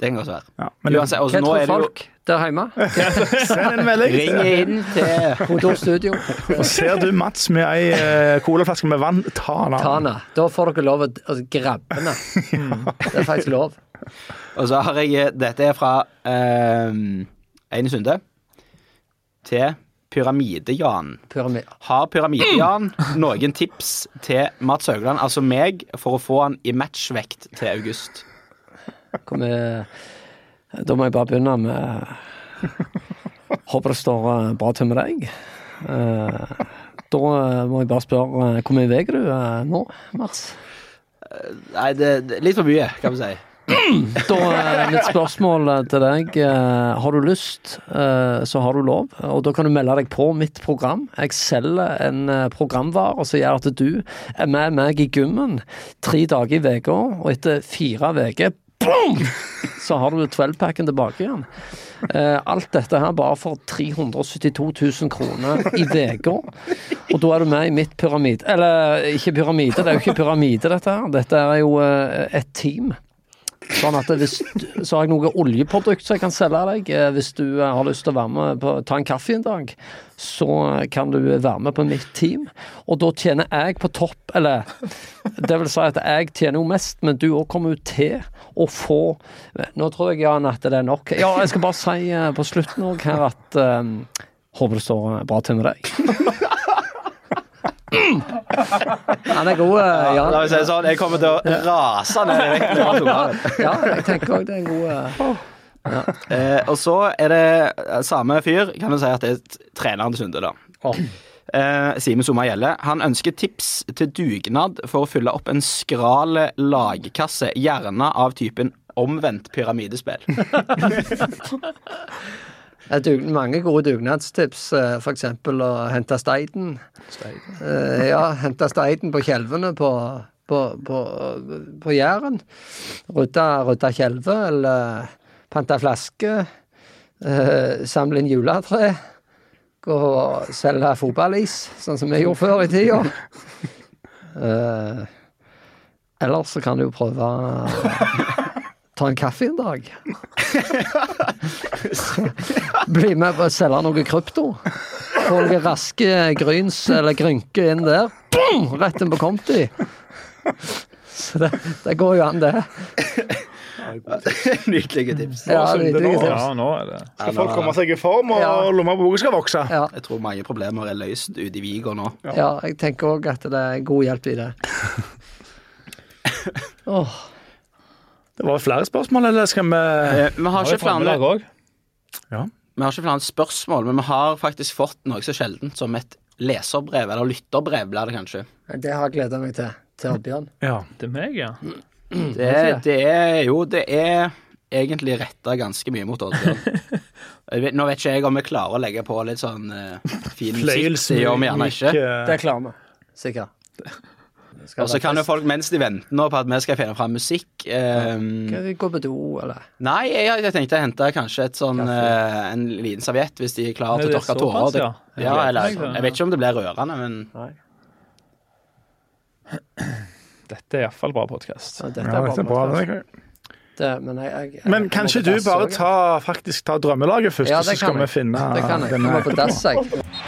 Det kan godt være. Ja, men Uansett, også, Hva nå tror er det jo folk der hjemme? send en melding. Ring inn til Kodord Studio. Og ser du Mats med ei eh, colaflaske med vann, ta den av. Tana. Da får dere lov å å grabbe den. Det er faktisk lov. Og så har jeg Dette er fra eh, Eine Sunde til Pyramide-Jan. Pyramid. Har Pyramide-Jan noen tips til Mats Haugland, altså meg, for å få han i matchvekt til august? Kom jeg, da må jeg bare begynne med håper det står eh, bra til med deg. Eh, da eh, må jeg bare spørre eh, hvor mye veier du eh, nå, Mats? Nei, det, det er litt for mye, kan vi si. Da er mitt spørsmål til deg, eh, har du lyst, eh, så har du lov, og da kan du melde deg på mitt program. Jeg selger en eh, programvare som gjør at du er med meg i gymmen tre dager i veka, og etter fire veker, boom, så har du twelve-packen tilbake igjen. Eh, alt dette her bare for tre hundre og syttito tusen kroner i veka, og da er du med i mitt pyramide. Eller ikke pyramide, det er jo ikke pyramide dette her. Dette er jo eh, et team. Sånn at hvis, så har jeg noe oljeprodukt som jeg kan selge deg. Hvis du har lyst til å være med på ta en kaffe en dag, så kan du være med på mitt team. Og da tjener jeg på topp, eller det vil si at jeg tjener jo mest, men du også kommer jo til å få. Nå tror jeg, Jan, at det er nok. Ja, jeg skal bare si på slutten også her at um, håper det står bra til med deg. Han er god, ja. La meg si sånn, jeg kommer til å rase ned i vekten. Ja, jeg tenker også det er en god ja. eh, Og så er det samme fyr, kan du si at det er treneren til Sunde da. eh, Simen Soma Gjelle. Han ønsker tips til dugnad for å fylle opp en skrale lagkasse, gjerne av typen omvendt pyramidespill. Det er mange gode dugnadstips, for eksempel å hente steiden. Steiden? Uh, ja, hente steiden på kjelvene på, på, på, på Jæren. Rydde, rydde kjelve, eller pante flaske. Uh, samle inn juletre. Gå og selge fotballis, sånn som vi gjorde før i tida. Uh, ellers så kan du jo prøve ta en kaffe en dag. Bli med på å selge noe krypto. Få noen raske gryns eller grynke inn der. Boom! Rett inn på konti. Så det, det går jo an, det. Nydelige tips. Ja, nydelige tips. Ja, nå er det. Skal folk komme seg i form, og Ja. lomma på boka skal vokse. Ja. Jeg tror mange problemer er løst ute i Vigo nå. Ja, jeg tenker også at det er god hjelp i det. Åh. Det var flere spørsmål, eller skal vi Eh, vi har Har vi ikke flere fremmelag også? Ja. Vi har ikke flere spørsmål, men vi har faktisk fått noe så sjeldent som et leserbrev, eller lytterbrev blir det kanskje. Det har jeg gledet meg til. Til Oddbjørn. ja. Det er meg, ja. Det, det er jo, det er egentlig rettet ganske mye mot Oddbjørn. Jeg vet- Nå vet ikke jeg om vi klarer å legge på litt sånn uh, fin musikk, det gjør vi gjerne ikke. Det klarer vi. Sikkert. Og så kan jo folk, mens de venter nå på at vi skal finne frem musikk um, Skal vi gå på do, eller? Nei, jeg, jeg tenkte å hente kanskje et sånn, uh, en liten serviett hvis de er klare Er til å det tørke såpass, tårer. Det- ja? Ja, eller, Jeg gleder meg. jeg vet ikke om det blir rørende, men Dette er i hvert fall bra podcast. Ja, dette Ja, er det er bra. bra. Det er Det, men jeg, jeg, jeg, Men jeg kanskje må du på dass bare også, ta, faktisk ta drømmelaget først, Ja, og så det skal kan vi jeg. finne Det kan jeg. Jeg denne må på dass, jeg.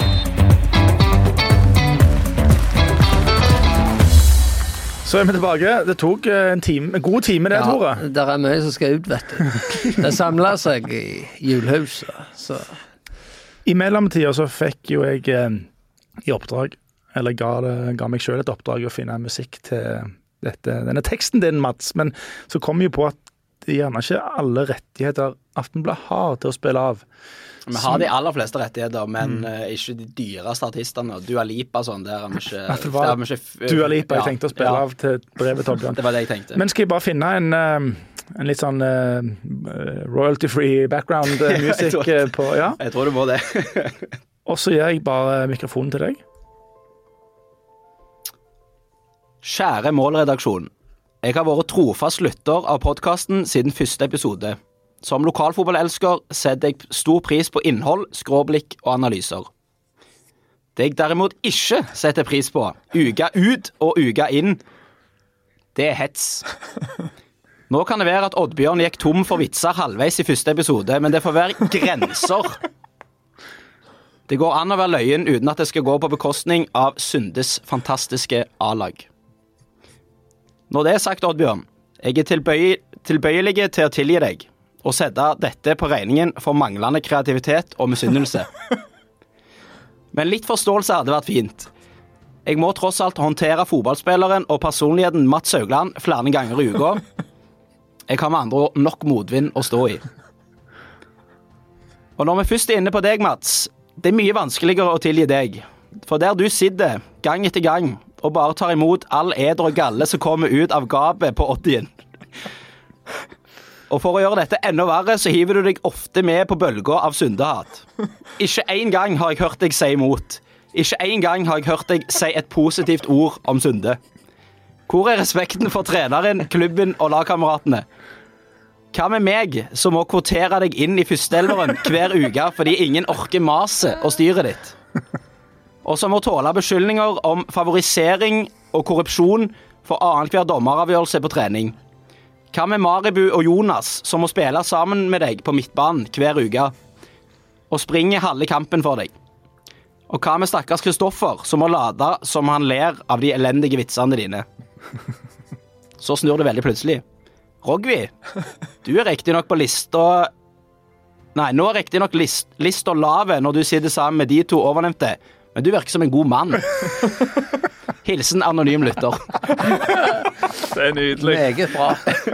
Så er vi tilbake. Det tok eh, en, time, en god time det, Tore. Ja, der er mye som skal ut, vet du. Det samler seg i julehuset, så I mellomtida så fikk jo jeg eh, i oppdrag, eller ga, det, ga meg selv et oppdrag å finne musikk til dette, denne teksten din, Mats, men så kom jeg jo på at det er gjerne ikke alle rettigheter Aftenblad har til å spille av. vi har de aller fleste rettigheter, men uh, ikke de dyreste artistene. Dua Lipa og sånn, der har vi ikke... At det var der har vi ikke Dua Lipa jeg ja, tenkte å spille ja, av til brevet til Oddbjørn. Det var det jeg tenkte. Men skal jeg bare finne en, eh, en litt sånn eh, royalty-free background eh, music Jeg tror- eh, på, ja. Jeg tror du må det. Og så gir jeg bare mikrofonen til deg. Kjære målredaksjon. Jeg har vært trofast lytter av podcasten siden første episode. Som lokalfotballelsker setter jeg stor pris på innhold, skråblikk og analyser. Det jeg derimot ikke setter pris på, uka ut og uka inn, det er hets. Nå kan det være at Oddbjørn gikk tom for vitser halvveis i første episode, men det får være grenser. Det går an å være løyen uten at det skal gå på bekostning av Sundes fantastiske A-lag. Når det er sagt, Oddbjørn, jeg er tilbøy, tilbøyelig til å tilgi deg og sette dette på regningen for manglende kreativitet og misunnelse. Men litt forståelse hadde vært fint. Jeg må tross alt håndtere fotballspilleren og personligheten Mats Haugland flere ganger i uka. Jeg har med andre ord nok motvind å stå i. Og når vi først er inne på deg, Mats, det er mye vanskeligere å tilgi deg. For der du sitter, gang etter gang, og bare tar imot all eder og galle som kommer ut av gapet på åttien. Og for å gjøre dette enda verre, så hiver du deg ofte med på bølger av syndehat. Ikke en gang har jeg hørt deg si imot. Ikke en gang har jeg hørt deg si et positivt ord om Sunde. Hvor er respekten for treneren, klubben og lagkameratene? Hva med meg, som må kvotere deg inn i førsteelveren hver uke fordi ingen orker maset og styret ditt? Og som må tåle beskyldninger om favorisering og korrupsjon for annenhver dommeravgjørelse på trening. Hva med Maribu og Jonas, som må spille sammen med deg på midtbanen hver uke, og springe halve kampen for deg? Og hva med stakkars Kristoffer, som må lade som han ler av de elendige vitsene dine? Så snur det veldig plutselig. Rogvi, du er riktig nok på lista... Nei, nå er riktig nok list, lista lave når du sitter sammen med de to overnevnte, men du virker som en god mann. Hilsen anonym lytter. Det er nydelig. Meget bra.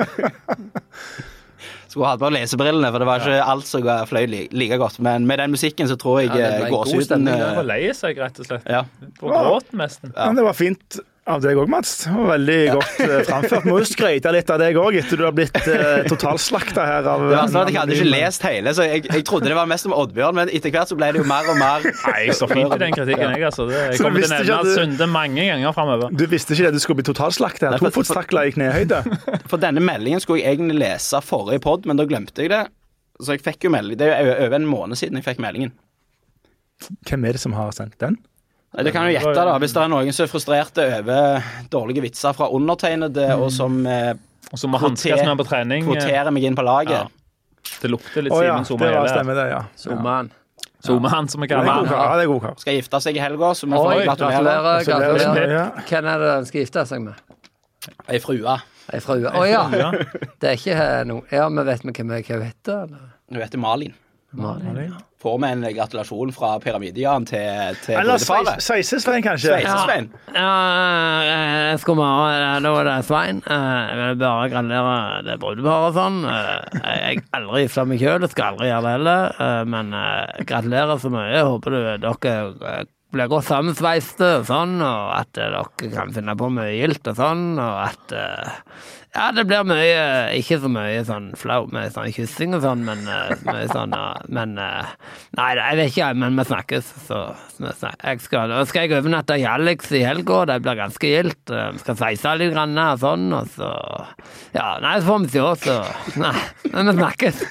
Skulle hatt på lesebrillene, for det var ikke alt som fløy like godt. Men med den musikken så tror jeg Ja, det ble god gåsehuden... stemning, Det var lei seg, rett og slett. Ja. På gråten nesten. Men det var fint av deg også, Mats. Det var veldig godt uh, framført. Må jo skryte litt av deg også, etter du har blitt uh, totalslakta her av... Det var sånn at jeg hadde ikke lest hele, så jeg, jeg trodde det var mest om Oddbjørn, men etter hvert så ble det jo mer og mer... Nei, jeg står fint i den kritikken, jeg, altså. Det, jeg Så du kommer til å visste nevne ikke at at du- Sunde mange ganger fremover. Du visste ikke det du skulle bli totalslakt her. Nei, for- Tofotstakla i knehøyde. For denne meldingen skulle jeg egentlig lese forrige podd, men da glemte jeg det. Så jeg fikk jo melding. Det er jo over en måned siden jeg fikk meldingen. Hvem er det som har sendt den? Nei, det kan jo gjette da, hvis det er noen som er frustrerte over dårlige vitser fra undertegnede, og som eh, Og så må hanskes med på trening. kvoterer meg inn på laget. Ja. Det lukter litt Å ja, Simen det Zuma var hele. stemmer det, ja. Sommeren. Zomahan, som vi Det er kaller god han. kar. Ja, det er god kar. Skal gifte seg i helga, så vi Oi, får gratulere. gratulerer, Gratulerer. gratulerer. Ja. Hvem er det han skal gifte seg med? Ei frue. Ei frue. Å ja. Det er ikke noe. Ja, men vet vi hvem jeg heter, eller? Hun heter Malin. Malin. Får vi en gratulasjon fra Pyramidian til, til Eller brudeparet. Sveisesveien, kanskje. Sveisesvein. Ja, jeg skal bare, da var det Svein. Jeg vil bare gratulere det brudeparet og sånn. Jeg har aldri giftet meg selv, skal aldri gjøre det heller. Men gratulerer så mye. Jeg håper du, dere blir godt sammensveiste og sånn, og at dere kan finne på mye gildt og sånn, og at ja, det blir mye, ikke så mye sånn flau med sånn kyssing og sånn, men mye sånn, men nei, jeg vet ikke, men vi snakkes, så vi snakkes. Jeg skal, da skal jeg overnatte i Alex i helga, det blir ganske gildt, vi skal sveise litt grann og sånn, og så, ja, nei, så får vi se, så, nei, men vi snakkes.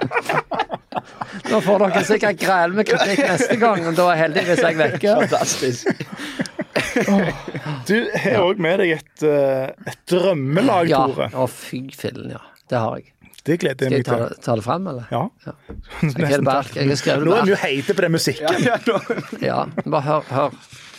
Nå får dere sikkert grell med kritikk neste gang, og da er heldigvis jeg vekke. Fantastisk. Du har òg med deg et, eh, et drømmelag, Ja, Tore. å fy fillen, ja. Det har jeg. Det gleder Skal jeg jeg meg ta, til. det- ta det frem, eller? Ja. Ja. Jeg er det bare, jeg har skrevet Nå er vi det jo heite på den musikken. bare. Ja, bare hør, hør.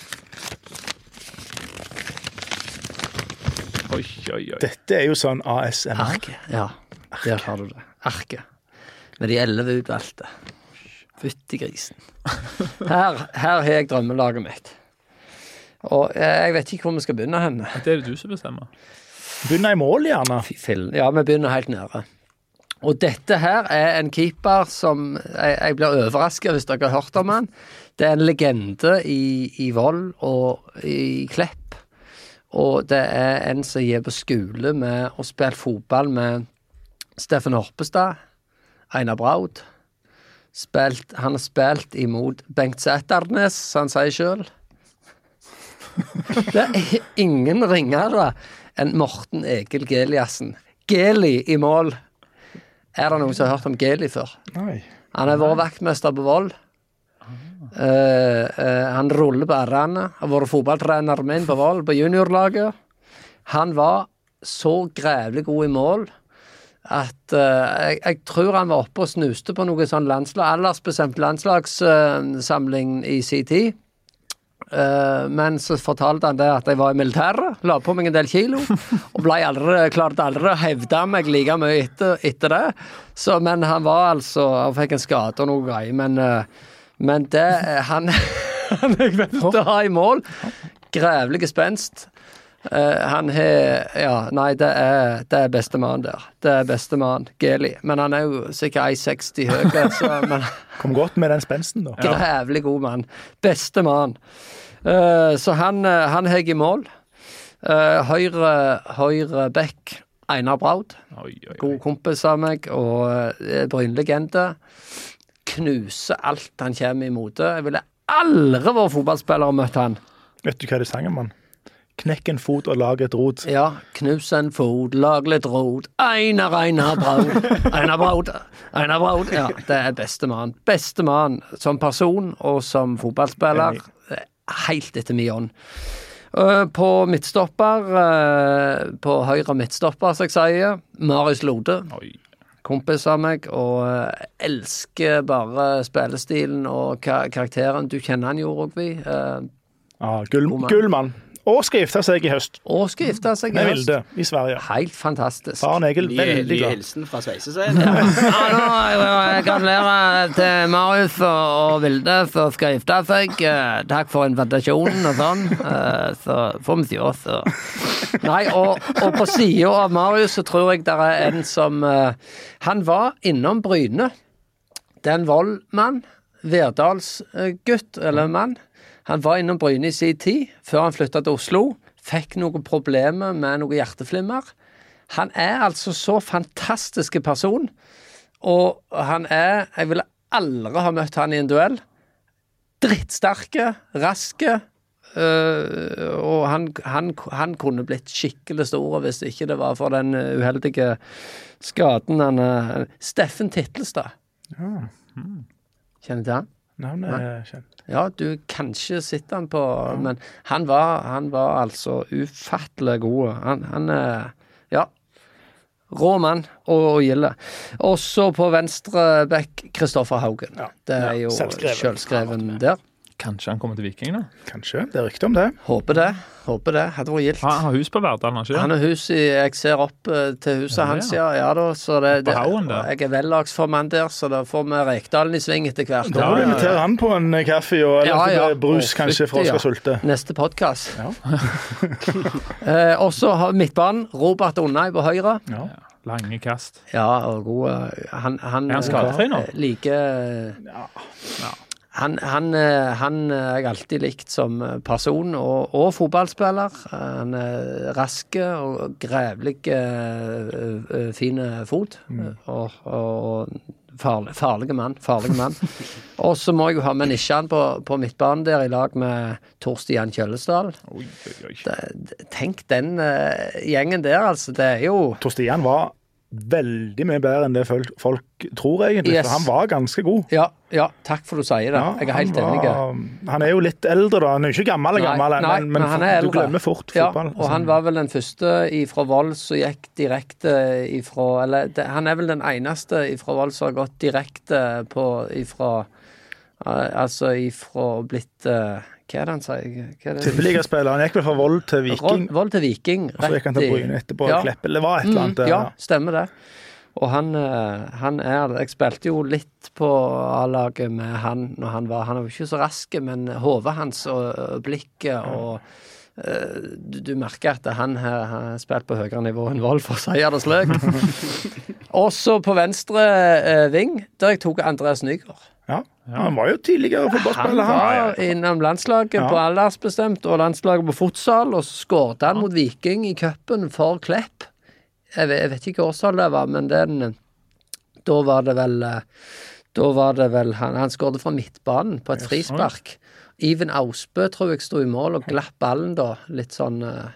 Oi, oi, oi. Dette er jo sånn A S M R. Arket, ja. Der har du det. Arket. Med de elleve utvalgte. Fytti grisen. Her, her har jeg drømmelaget mitt. Og jeg vet ikke hvor vi skal begynne henne. Det er det du som bestemmer. Begynner i mål, gjerne. Fy fillen. Ja, vi begynner helt nede. Og dette her er en keeper som Jeg, jeg blir overrasket hvis dere har hørt om han. Det er en legende i, i Vold og i Klepp. Og det er en som gir på skole med å spille fotball med Steffen Horpestad, Einar Braud. Spilt, han har spilt imot Bengt Sætternes, som han sier selv. Det er ingen ringere enn Morten Egil Geliassen. Geli i mål. Er det noen som har hørt om Geli før? Nei. Han har vært vaktmester på Vold. Uh, uh, han ruller på ærene. Har vært fotballtreneren min på Vold, på juniorlaget. Han var så grævlig god i mål at uh, jeg, jeg tror han var oppe og snuste på noe sånn landslag, aldersbestemt landslagssamling uh, i sin tid. Uh, men så fortalte han det at jeg var i militæret, la på meg en del kilo, og ble aldri, klarte aldri å hevde meg like mye etter, etter det. Så, men han var altså, han fikk en skade og noe greier, men, uh, men det, han, han er veldig å ha i mål. Grævlig spenst. Uh, han har, ja, nei, det er, det er beste mann der. Det er beste mann, Geli. Men han er jo sikkert en seksti høy, så, men... Kom godt med den spensten da. Grævlig god mann. Beste mann. Uh, så han, uh, han hegg i mål. Uh, høyre, høyre bekk, Einar Braud. Oi, oi, oi. God kompis av meg, og uh, brynlegende. Knuser alt han kommer i møte. Jeg ville aldri vært fotballspiller og møtt han. Vet du hva det sanger, mann? Knekk en fot og lag et rot. Ja, knus en fot, lag litt rot. Einar, Einar Braud. Einar Braud. Einar Braud. Ja, det er beste mann. Beste mann som person og som fotballspiller. Helt etter min ånd. Uh, på midtstopper, uh, på høyre midtstopper, som jeg sier, Marius Lode. Oi. Kompis av meg, og uh, elsker bare spillestilen og ka- karakteren. Du kjenner han jo, Rogvi. Uh, Ah, gull, God mann. gullmann. Og skal gifte seg i høst. og skal gifte seg i Med høst. Vilde i Sverige. Helt fantastisk. Faren Egil, Ny, veldig ny glad. hilsen fra Sveiseseien. Ja, nå, jeg, jeg gratulerer til Marius og, og Vilde som skal gifte seg. Eh, takk for invitasjonen og sånn. Eh, så får vi se oss. Og... Nei, og, og på siden av Marius så tror jeg der er en som uh, han var innom Bryne. Det er en voldmann, Verdalsgutt eller mann. Han var innom Bryne i sin tid, før han flyttet til Oslo. Fikk noen problemer med noen hjerteflimmer. Han er altså så fantastisk person, og han er, jeg ville aldri ha møtt han i en duell. Drittsterke, raske, øh, og han, han, han kunne blitt skikkelig stor hvis ikke det var for den uheldige skaden han er. Steffen Tittelstad. Ja. Kjenner du til han? Navnet er kjent. Ja, du kanskje sitter han på, men han var, han var altså ufattelig god. Han, han er, ja, rå mann og, og gilde. Og så på venstre bekk, Kristoffer Haugen. Ja. Det er Ja, jo selvskreven. selvskreven der. Kanskje han kommer til Viking, da? Kanskje, det er rykte om det. Håper det, håper det. Hadde vært gildt. Han har hus på Verdal, har ikke det? Han har hus i, jeg ser opp eh, til huset Ja, hans, ja. ja, ja da, så det, På det Haugen der. jeg er vellagsformann der, så da får vi Rekdalen i sving etter hvert. Da må du invitere han på en kaffe og eller Ja, ja. et brus, Å, kanskje, for fytti, Oskar ja. Sulte. Neste podcast. eh, og så har midtbanen Robert Unnei på høyre. Ja. Lange kast. Ja, og god eh, Han, han Er han skadefri nå? eh, Like Ja. Han, han, eh, han er jeg alltid likt som person og, og fotballspiller. Han er raske og grevlig uh, uh, fine fot. Mm. Og, og farlig, farlige mann. Farlige mann. Og så må jeg jo ha med Nishan på, på midtbanen der i lag med Torstian Kjøllesdal. Oi, oi, oi. Det- Tenk den uh, gjengen der, altså. Det er jo Torstian var veldig mye bedre enn det folk, folk tror, egentlig. Yes. For han var ganske god. Ja, ja, takk for du sier det. Ja, jeg er helt han enig. var- Han er jo litt eldre, da. Han er jo ikke gammel, Nei, gammel nei, men, men, men han er du eldre. glemmer fort Ja, fotball. og han var vel den første ifra Vold som gikk direkte ifra Eller det, han er vel den eneste ifra Vold som har gått direkte på ifra uh, Altså ifra blitt uh, Hva er det han sier? Hva er det? Tippeligaspiller. Han gikk vel fra Vold til Viking, Vold, Vold til Viking. og så gikk han til i- Bryne etterpå. Ja. Klepp, eller var et eller annet. Mm, der, ja, stemmer det. Og han, uh, han er Jeg spilte jo litt på A-laget med han når han var Han er jo ikke så rask, men hodet hans og, og blikket og uh, du, du merker at han her har spilt på høyere nivå enn Vold, for å si det slik. Også på venstre uh, ving, der jeg tok Andreas Nygaard. Ja. Han var jo tidligere Han fotballspiller. var innom landslaget Ja. på aldersbestemt og landslaget på futsal, og så skåret han mot Viking i cupen for Klepp. Jeg vet, jeg vet ikke hva årstall det var, men den, da var det vel Da var det vel Han, han skåret fra midtbanen på et frispark. Iven Ausbø tror jeg sto i mål og glapp ballen da. Litt sånn uh,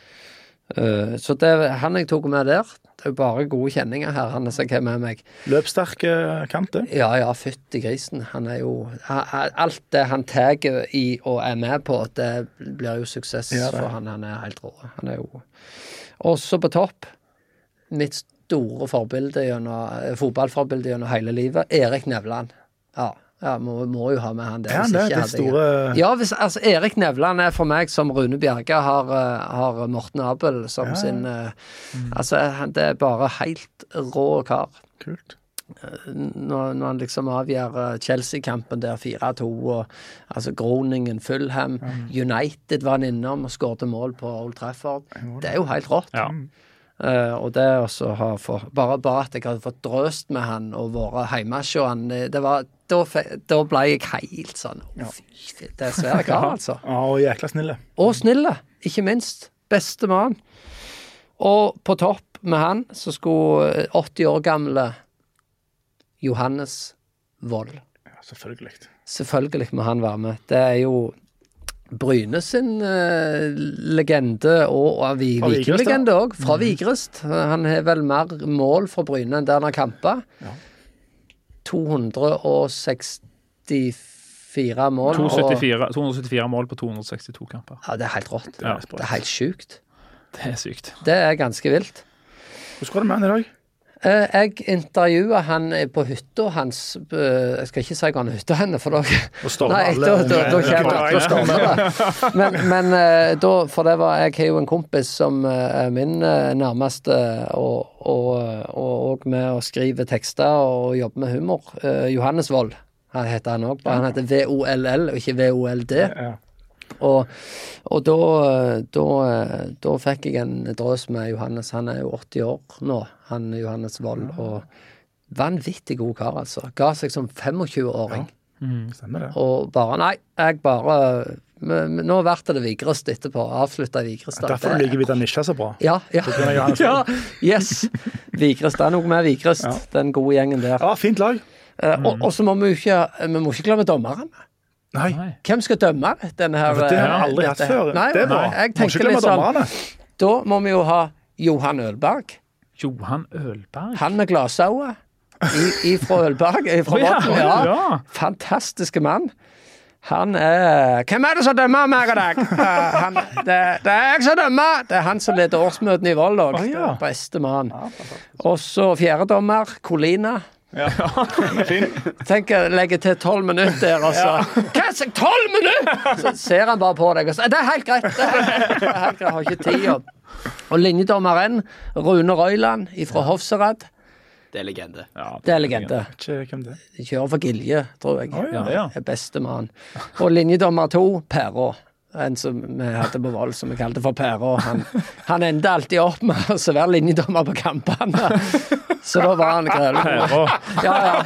uh, Så det han jeg tok med der. Det er jo bare gode kjenninger her, han som er med meg. Løpssterke kanter. Ja, ja, fytti grisen. Han er jo ha- ha- Alt det han tar i og er med på, det blir jo suksess Ja, det. for han. Han er helt rå. Han er jo Også på topp, midt, store forbilder gjennom fotballforbilder gjennom hele livet. Erik Nevland. Ja, ja må, må jo ha med han det. Ja, det er det store... Ja, hvis, altså, Erik Nevland er for meg som Rune Bjerge har, har Morten Abel som ja. sin mm. Altså, det er bare helt rå kar. Kult. Når, når han liksom avgjør Chelsea-kampen der fire to og altså Groningen, Fulham, mm. United var han innom og skårte mål på Old Trafford. Det er jo helt rått. Ja. Uh, og det også har for, bare, bare at jeg hadde fått drøst med han og vært hjemme hos han, det var, da, da ble jeg helt sånn oh, fy, det er svære kar altså. Ja, og jækla snille. Og snille, ikke minst. Beste mann. Og på topp med han så skulle åtti år gamle Johannes Vold. Ja, selvfølgelig. Selvfølgelig må han være med. Det er jo Bryne sin uh, legende og, og Viking-legende også, fra mm. Vigrest. Han har vel mer mål fra Bryne enn der han har kampet. Ja. to hundre sekstifire mål. to hundre syttifire, to hundre syttifire mål på to hundre sekstito kamper. Ja, det er helt rått. Ja. Det er helt sykt. Det er sykt. Det er ganske vilt. Hvordan går det med han i dag? Uh, jeg intervjuet han på hytta hans, uh, jeg skal ikke si hva han hytta henne, for da, nei, da, da, da kommer det, da stormer det. Men, men uh, da, for det var, jeg har jo en kompis som uh, er min uh, nærmeste, og, og, og, og med å skrive tekster og jobbe med humor. Uh, Johannes Vold, han heter han også, han heter V O L L og ikke V O L D. Ja. Og, og da, da, da fikk jeg en drøs med Johannes. Han er jo åtti år nå, han Johannes Vold, og vanvittig god kar, altså. Ga seg som tjuefem-åring. Ja. Mm, stemmer det. Og bare, nei, jeg bare men, nå ble det Vigrest etterpå, avsluttet Vigrest. Ja, derfor du liker Vitanisha så bra. Ja, ja. ja yes. Vigrest, det er noe med Vigrest, ja. Den gode gjengen der. Ja, fint lag. Uh, og, og så må vi jo ikke, vi må ikke glemme dommeren. Nei. Hvem skal dømme denne her? Det har jeg aldri hatt før. Nei, det må. Jeg tenker litt sånn, da må vi jo ha Johan Ølberg. Johan Ølberg? Han med glasøyne fra Ølberg, fra Vatn. Ja, ja. Ja. Fantastiske mann. Han er... Hvem er det som dømmer meg og deg? Uh, han, det, det er jeg som dømmer. Det er han som leder årsmøtene i Vold. Oh, ja. Beste mann. Ja, og så fjerde dommer, Colina. Ja, fin. Tenk å legge til tolv minutter og så ja. Hva er det? tolv minutter? Så ser han bare på deg og så, det er helt greit, det er helt greit, det er helt greit. Jeg har ikke tid og, og linjedommeren Rune Røyland fra Hofserad. Det er legende. Ja, det, det er legende. Ikke hvem det er. De kjører for Gilje, tror jeg. Oh, ja. Ja, det er beste mann. Og linjedommer to, Perå. En som vi hadde på Vold, som vi kalte for Perå. Han, han endte alltid opp med å være linjedommer på kampene. Så da var han grønn. Ja, ja.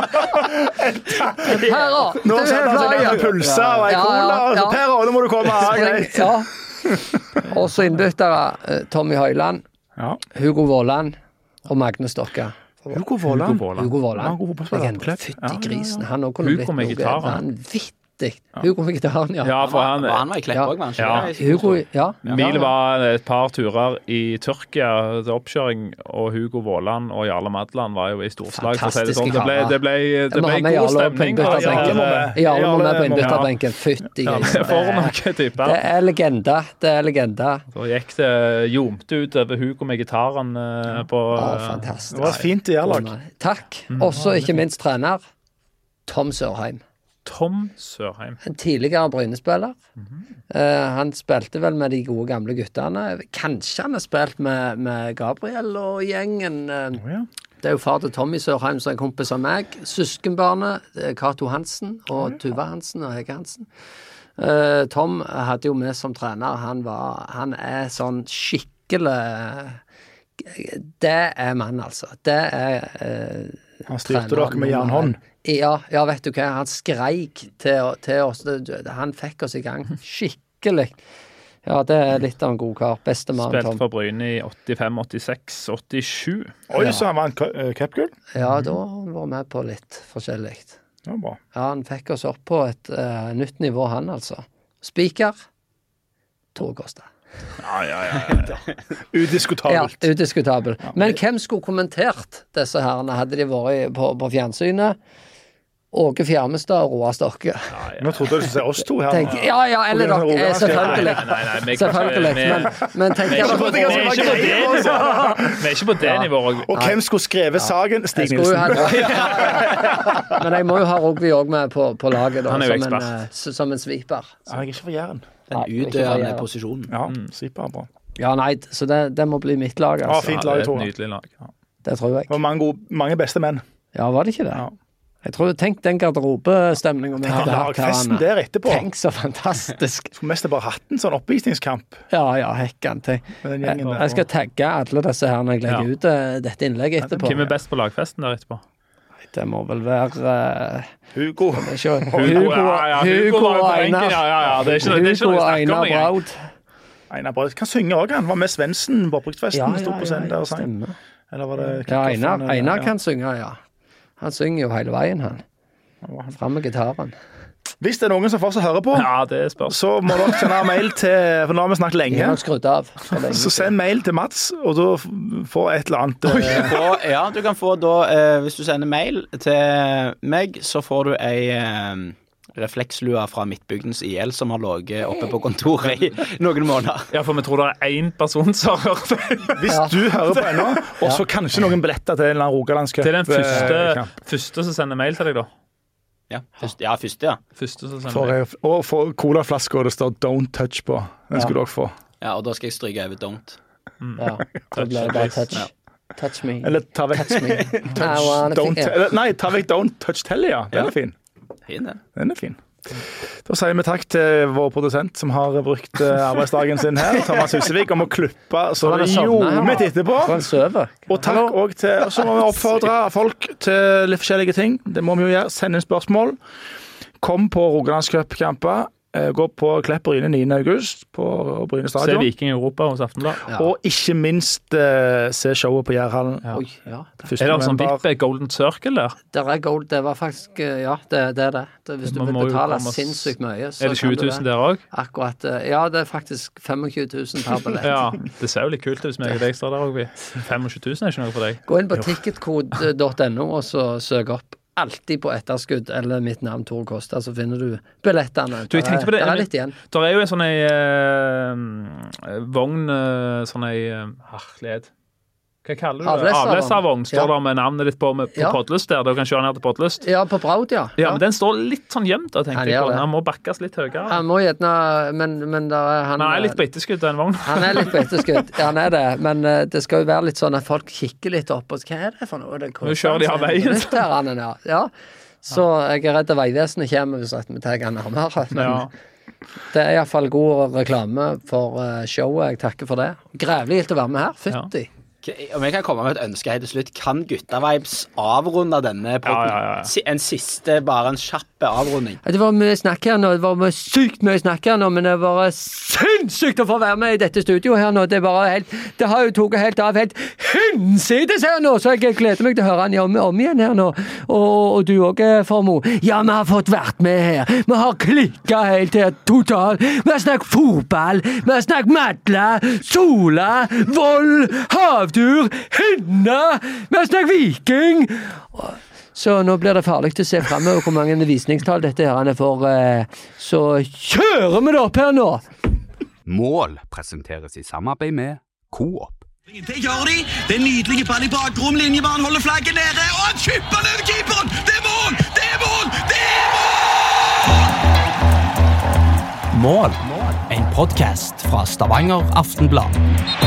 Perå! Nå setter han seg med pulser og ei cola, og så Perå, nå må du komme. Greit. Ja. Og så innbyttere Tommy Høiland, ja. Hugo Våland og Magne Stokka. Hugo Våland? Hugo Våland. Legende. Fytti grisen. Han også kunne blitt noe vanvittig. Hugo med gitaren, ja. Ja, for han, han var i Klepp også, kanskje. Ja. Hugo, ja. Mil var et par turer i Tyrkia til oppkjøring, og Hugo Våland og Jarle Madland var jo i storslag. Fantastiske sånn. Det ble, det ble, det ble god Jarle stemning. Jarle må med på innbytterbenken. Fytti grisen. For noen typer. Det er legende. Det er legende. Så gikk det jomt ut over Hugo med gitaren på... Å, fantastisk. Det var fint i Gjerlag. Takk. Også ikke minst trener Tom Sørheim. Tom Sørheim. En tidligere Bryne-spiller. Mm-hmm. Uh, han spilte vel med de gode gamle gutterne. Kanskje han har spilt med, med Gabriel og gjengen. Uh, oh, ja. Det er jo far til Tommy Sørheim, som er en kompis av meg. Søskenbarnet, Kato Hansen og Tuva Hansen og Hege Hansen. Uh, Tom hadde jo med som trener. Han, var, han er sånn skikkelig... Det er mann, altså. Det er uh, Han styrte dere med jernhånd. Ja, ja, vet du hva, han skreik til, til oss, han fikk oss i gang, skikkelig. Ja, det er litt av en god kar, beste mann, Tom. Spilt for Bryne i åttifem, åttiseks, åttisju. Oi, ja. Så han var en cupgull? Ja, da var han med på litt forskjellig. Ja, bra. Ja, han fikk oss opp på et uh, nytt nivå, han altså. Speaker, Tore Kosta. Ja, ja, ja, ja. Udiskutabelt. Ja, udiskutabelt. Men hvem skulle kommentert disse herrene? Hadde de vært på, på fjernsynet? Åge Fjermestad og Roar Stokke. Nå trodde jeg du skulle si oss to her. Tenk, ja, ja, eller dere, eh, selvfølgelig. Nei, nei, nei, vi kan Selvfølgelig. ikke- vi- Men, men tenk Vi er ikke på det- vi er ikke på det nivået. Vi er ikke på det nivået. Og hvem skulle skrevet saken? jeg Stig skulle jo Nilsen. ha, Men jeg må jo ha Rogvi òg med på, på laget, da, Han er jo som, en, ekspert. eh, s- som en sviper. Ja, jeg er ikke for Jæren. Den Nei, ikke utdøende for- posisjonen. Ja, Sviper er bra. Ja, nei, så det, det må bli mitt lag, Ja, altså. fint Ja, lag, det er Tore. et nydelig lag. Det tror jeg. Det var mange, gode, mange beste menn. Ja, var det ikke det? Ja. Jeg tror, Tenk den garderobestemningen vi hadde hatt her. Lagfesten der etterpå. Tenk så fantastisk. Skulle mest bare hatt en sånn oppvisningskamp Ja, ja, hekkan. Tenk. med den Jeg, gjengen der. jeg skal tagge alle disse her når jeg legger Ja. ut eh, dette innlegget etterpå. Hvem er best på lagfesten der etterpå? Det må vel være uh, Hugo. Hugo, ja, ja, Hugo var jo og på benken, Einar. Ja, ja, ja. Det er ikke, det er ikke Hugo noe å og snakke om Einar engang. Braud. Einar Braud kan synge òg, han. Var med Svendsen på opprykksfesten. Ja, Ja, sto ja, på ja, scenen der ja, og sang. stemmer. Eller var det Ja, Einar, Kickoffen, eller- Einar ja. kan synge, ja. Han synger jo hele veien, han. Fram med gitaren. Hvis det er noen som fortsatt hører på, Ja, det spørs. så må dere sende mail til For nå har vi snakket Jeg har lenge. nok skrudd av. for lenge Så siden. send mail til Mats, og da f- får et eller annet eh, Få, ja, du kan få da, eh, hvis du sender mail til meg, så får du ei eh, reflekslua fra Midtbygdens I L som har ligget oppe på kontoret i noen måneder. Ja, for vi tror det er én person som hører på. Hvis Ja. du hører på ennå, og så kanskje noen billetter til en eller annen Rogalandscup. Til den første, eh, kamp. første som sender mail til deg, da. Ja, først, ja, første, ja. Første som sender For, mail. eh, og for colaflasker det står 'Don't touch' på. Den skulle dere få. Ja, og da skal jeg stryke over don't. Ja, det ble bare touch. Touch me. Eller ta vekk Touch me. I wanna don't, feel- eller, Nei, ta vekk 'Don't touch Telly', ja. Den Ja. er fin. Fin, den. Den er fin. Da sier vi takk til vår produsent som har brukt eh, arbeidsdagen sin her, Thomas Husevik, om å klippe så Han det har sovnet her, ljomet da. etterpå. For en søve. Og takk òg til Og så må vi oppfordre folk til litt forskjellige ting. Det må vi jo gjøre. Send inn spørsmål. Kom på Rogalandscupkamper. Eh, Gå på Klepp Bryne niende august på Bryne Se stadion. Viking Europa hos Aftenblad. Ja. Og ikke minst eh, se showet på Jærhallen. Ja. Oi, ja. første Er det sånn november. V I P Golden Circle der? Der er gold. Det var faktisk eh, Ja, det, det er det. det hvis du Man vil må jo betale komme- sinnssykt mye, så Er det tjue kan du tusen der òg? Akkurat. eh, Ja, det er faktisk tjuefem tusen per billett. Ja. Det ser jo litt kult ut hvis meg og deg står der òg. tjuefem tusen er ikke noe for deg. Gå inn på ticketcode dot no og så søk opp alltid på etterskudd eller mitt navn Tor Kosta, så finner du billettene. Du, jeg tenkte på det, Der er men- litt igjen. Der er jo en sånn ei eh, vogn eh, Sånn ei uh, Herlighet. Hva kaller du det? Avleservogn. Avleservogn. Står Ja. der med navnet ditt på, med, på Ja. Podlyst der. Du kan kjøre ned til Podlyst. Ja, på Braud, ja. Ja, men den står litt sånn gjemt, da, Han tenkte jeg gjør på. det. Den må bakkes litt høyere. Han må gjerne Men, men der er han Men han er litt på etterskudd, den vognen. Han er litt på etterskudd, ja, han er det. Men eh, det skal jo være litt sånn at folk kikker litt opp og hva er det for noe? Det Nå kjører de av veien. Litt der, han er, ja. ja. Så jeg er redd Vegvesenet kommer hvis at vi tar han nærmere. Men Ja. det er iallfall god reklame for eh, showet. Jeg takker for det. Grævlig gildt å være med her. Fytti. Om jeg kan komme med et ønske helt til slutt, kan Gutta-vibes avrunde denne podden? Ja, ja, ja. Si- En siste, bare en kjapp avrunding. Det var mye snakk her nå, det var mye sykt mye snakk her nå, men det var sinnssykt å få være med i dette studioet her nå. Det er bare helt, det har jo tatt helt av helt hinsides her nå, så jeg gleder meg til å høre han om, om igjen her nå. Og, og du òg, Formoe. Ja, vi har fått vært med her. Vi har klikka helt her totalt. Vi har snakket fotball, vi har snakket Madla, Sola, Vold, Havtur, Hinna, vi har snakket Viking. Så nå blir det farlig til å se fremover hvor mange visningstall dette her er for. eh, Så kjører vi det opp her nå! Mål presenteres i samarbeid med Coop. Det gjør de. Det er nydelig ball i bakrom. Linjebanen holder flagget nede. Og han chipper den over keeperen! Det er mål! Det er mål! Det er mål! Mål. En podcast fra Stavanger Aftenblad.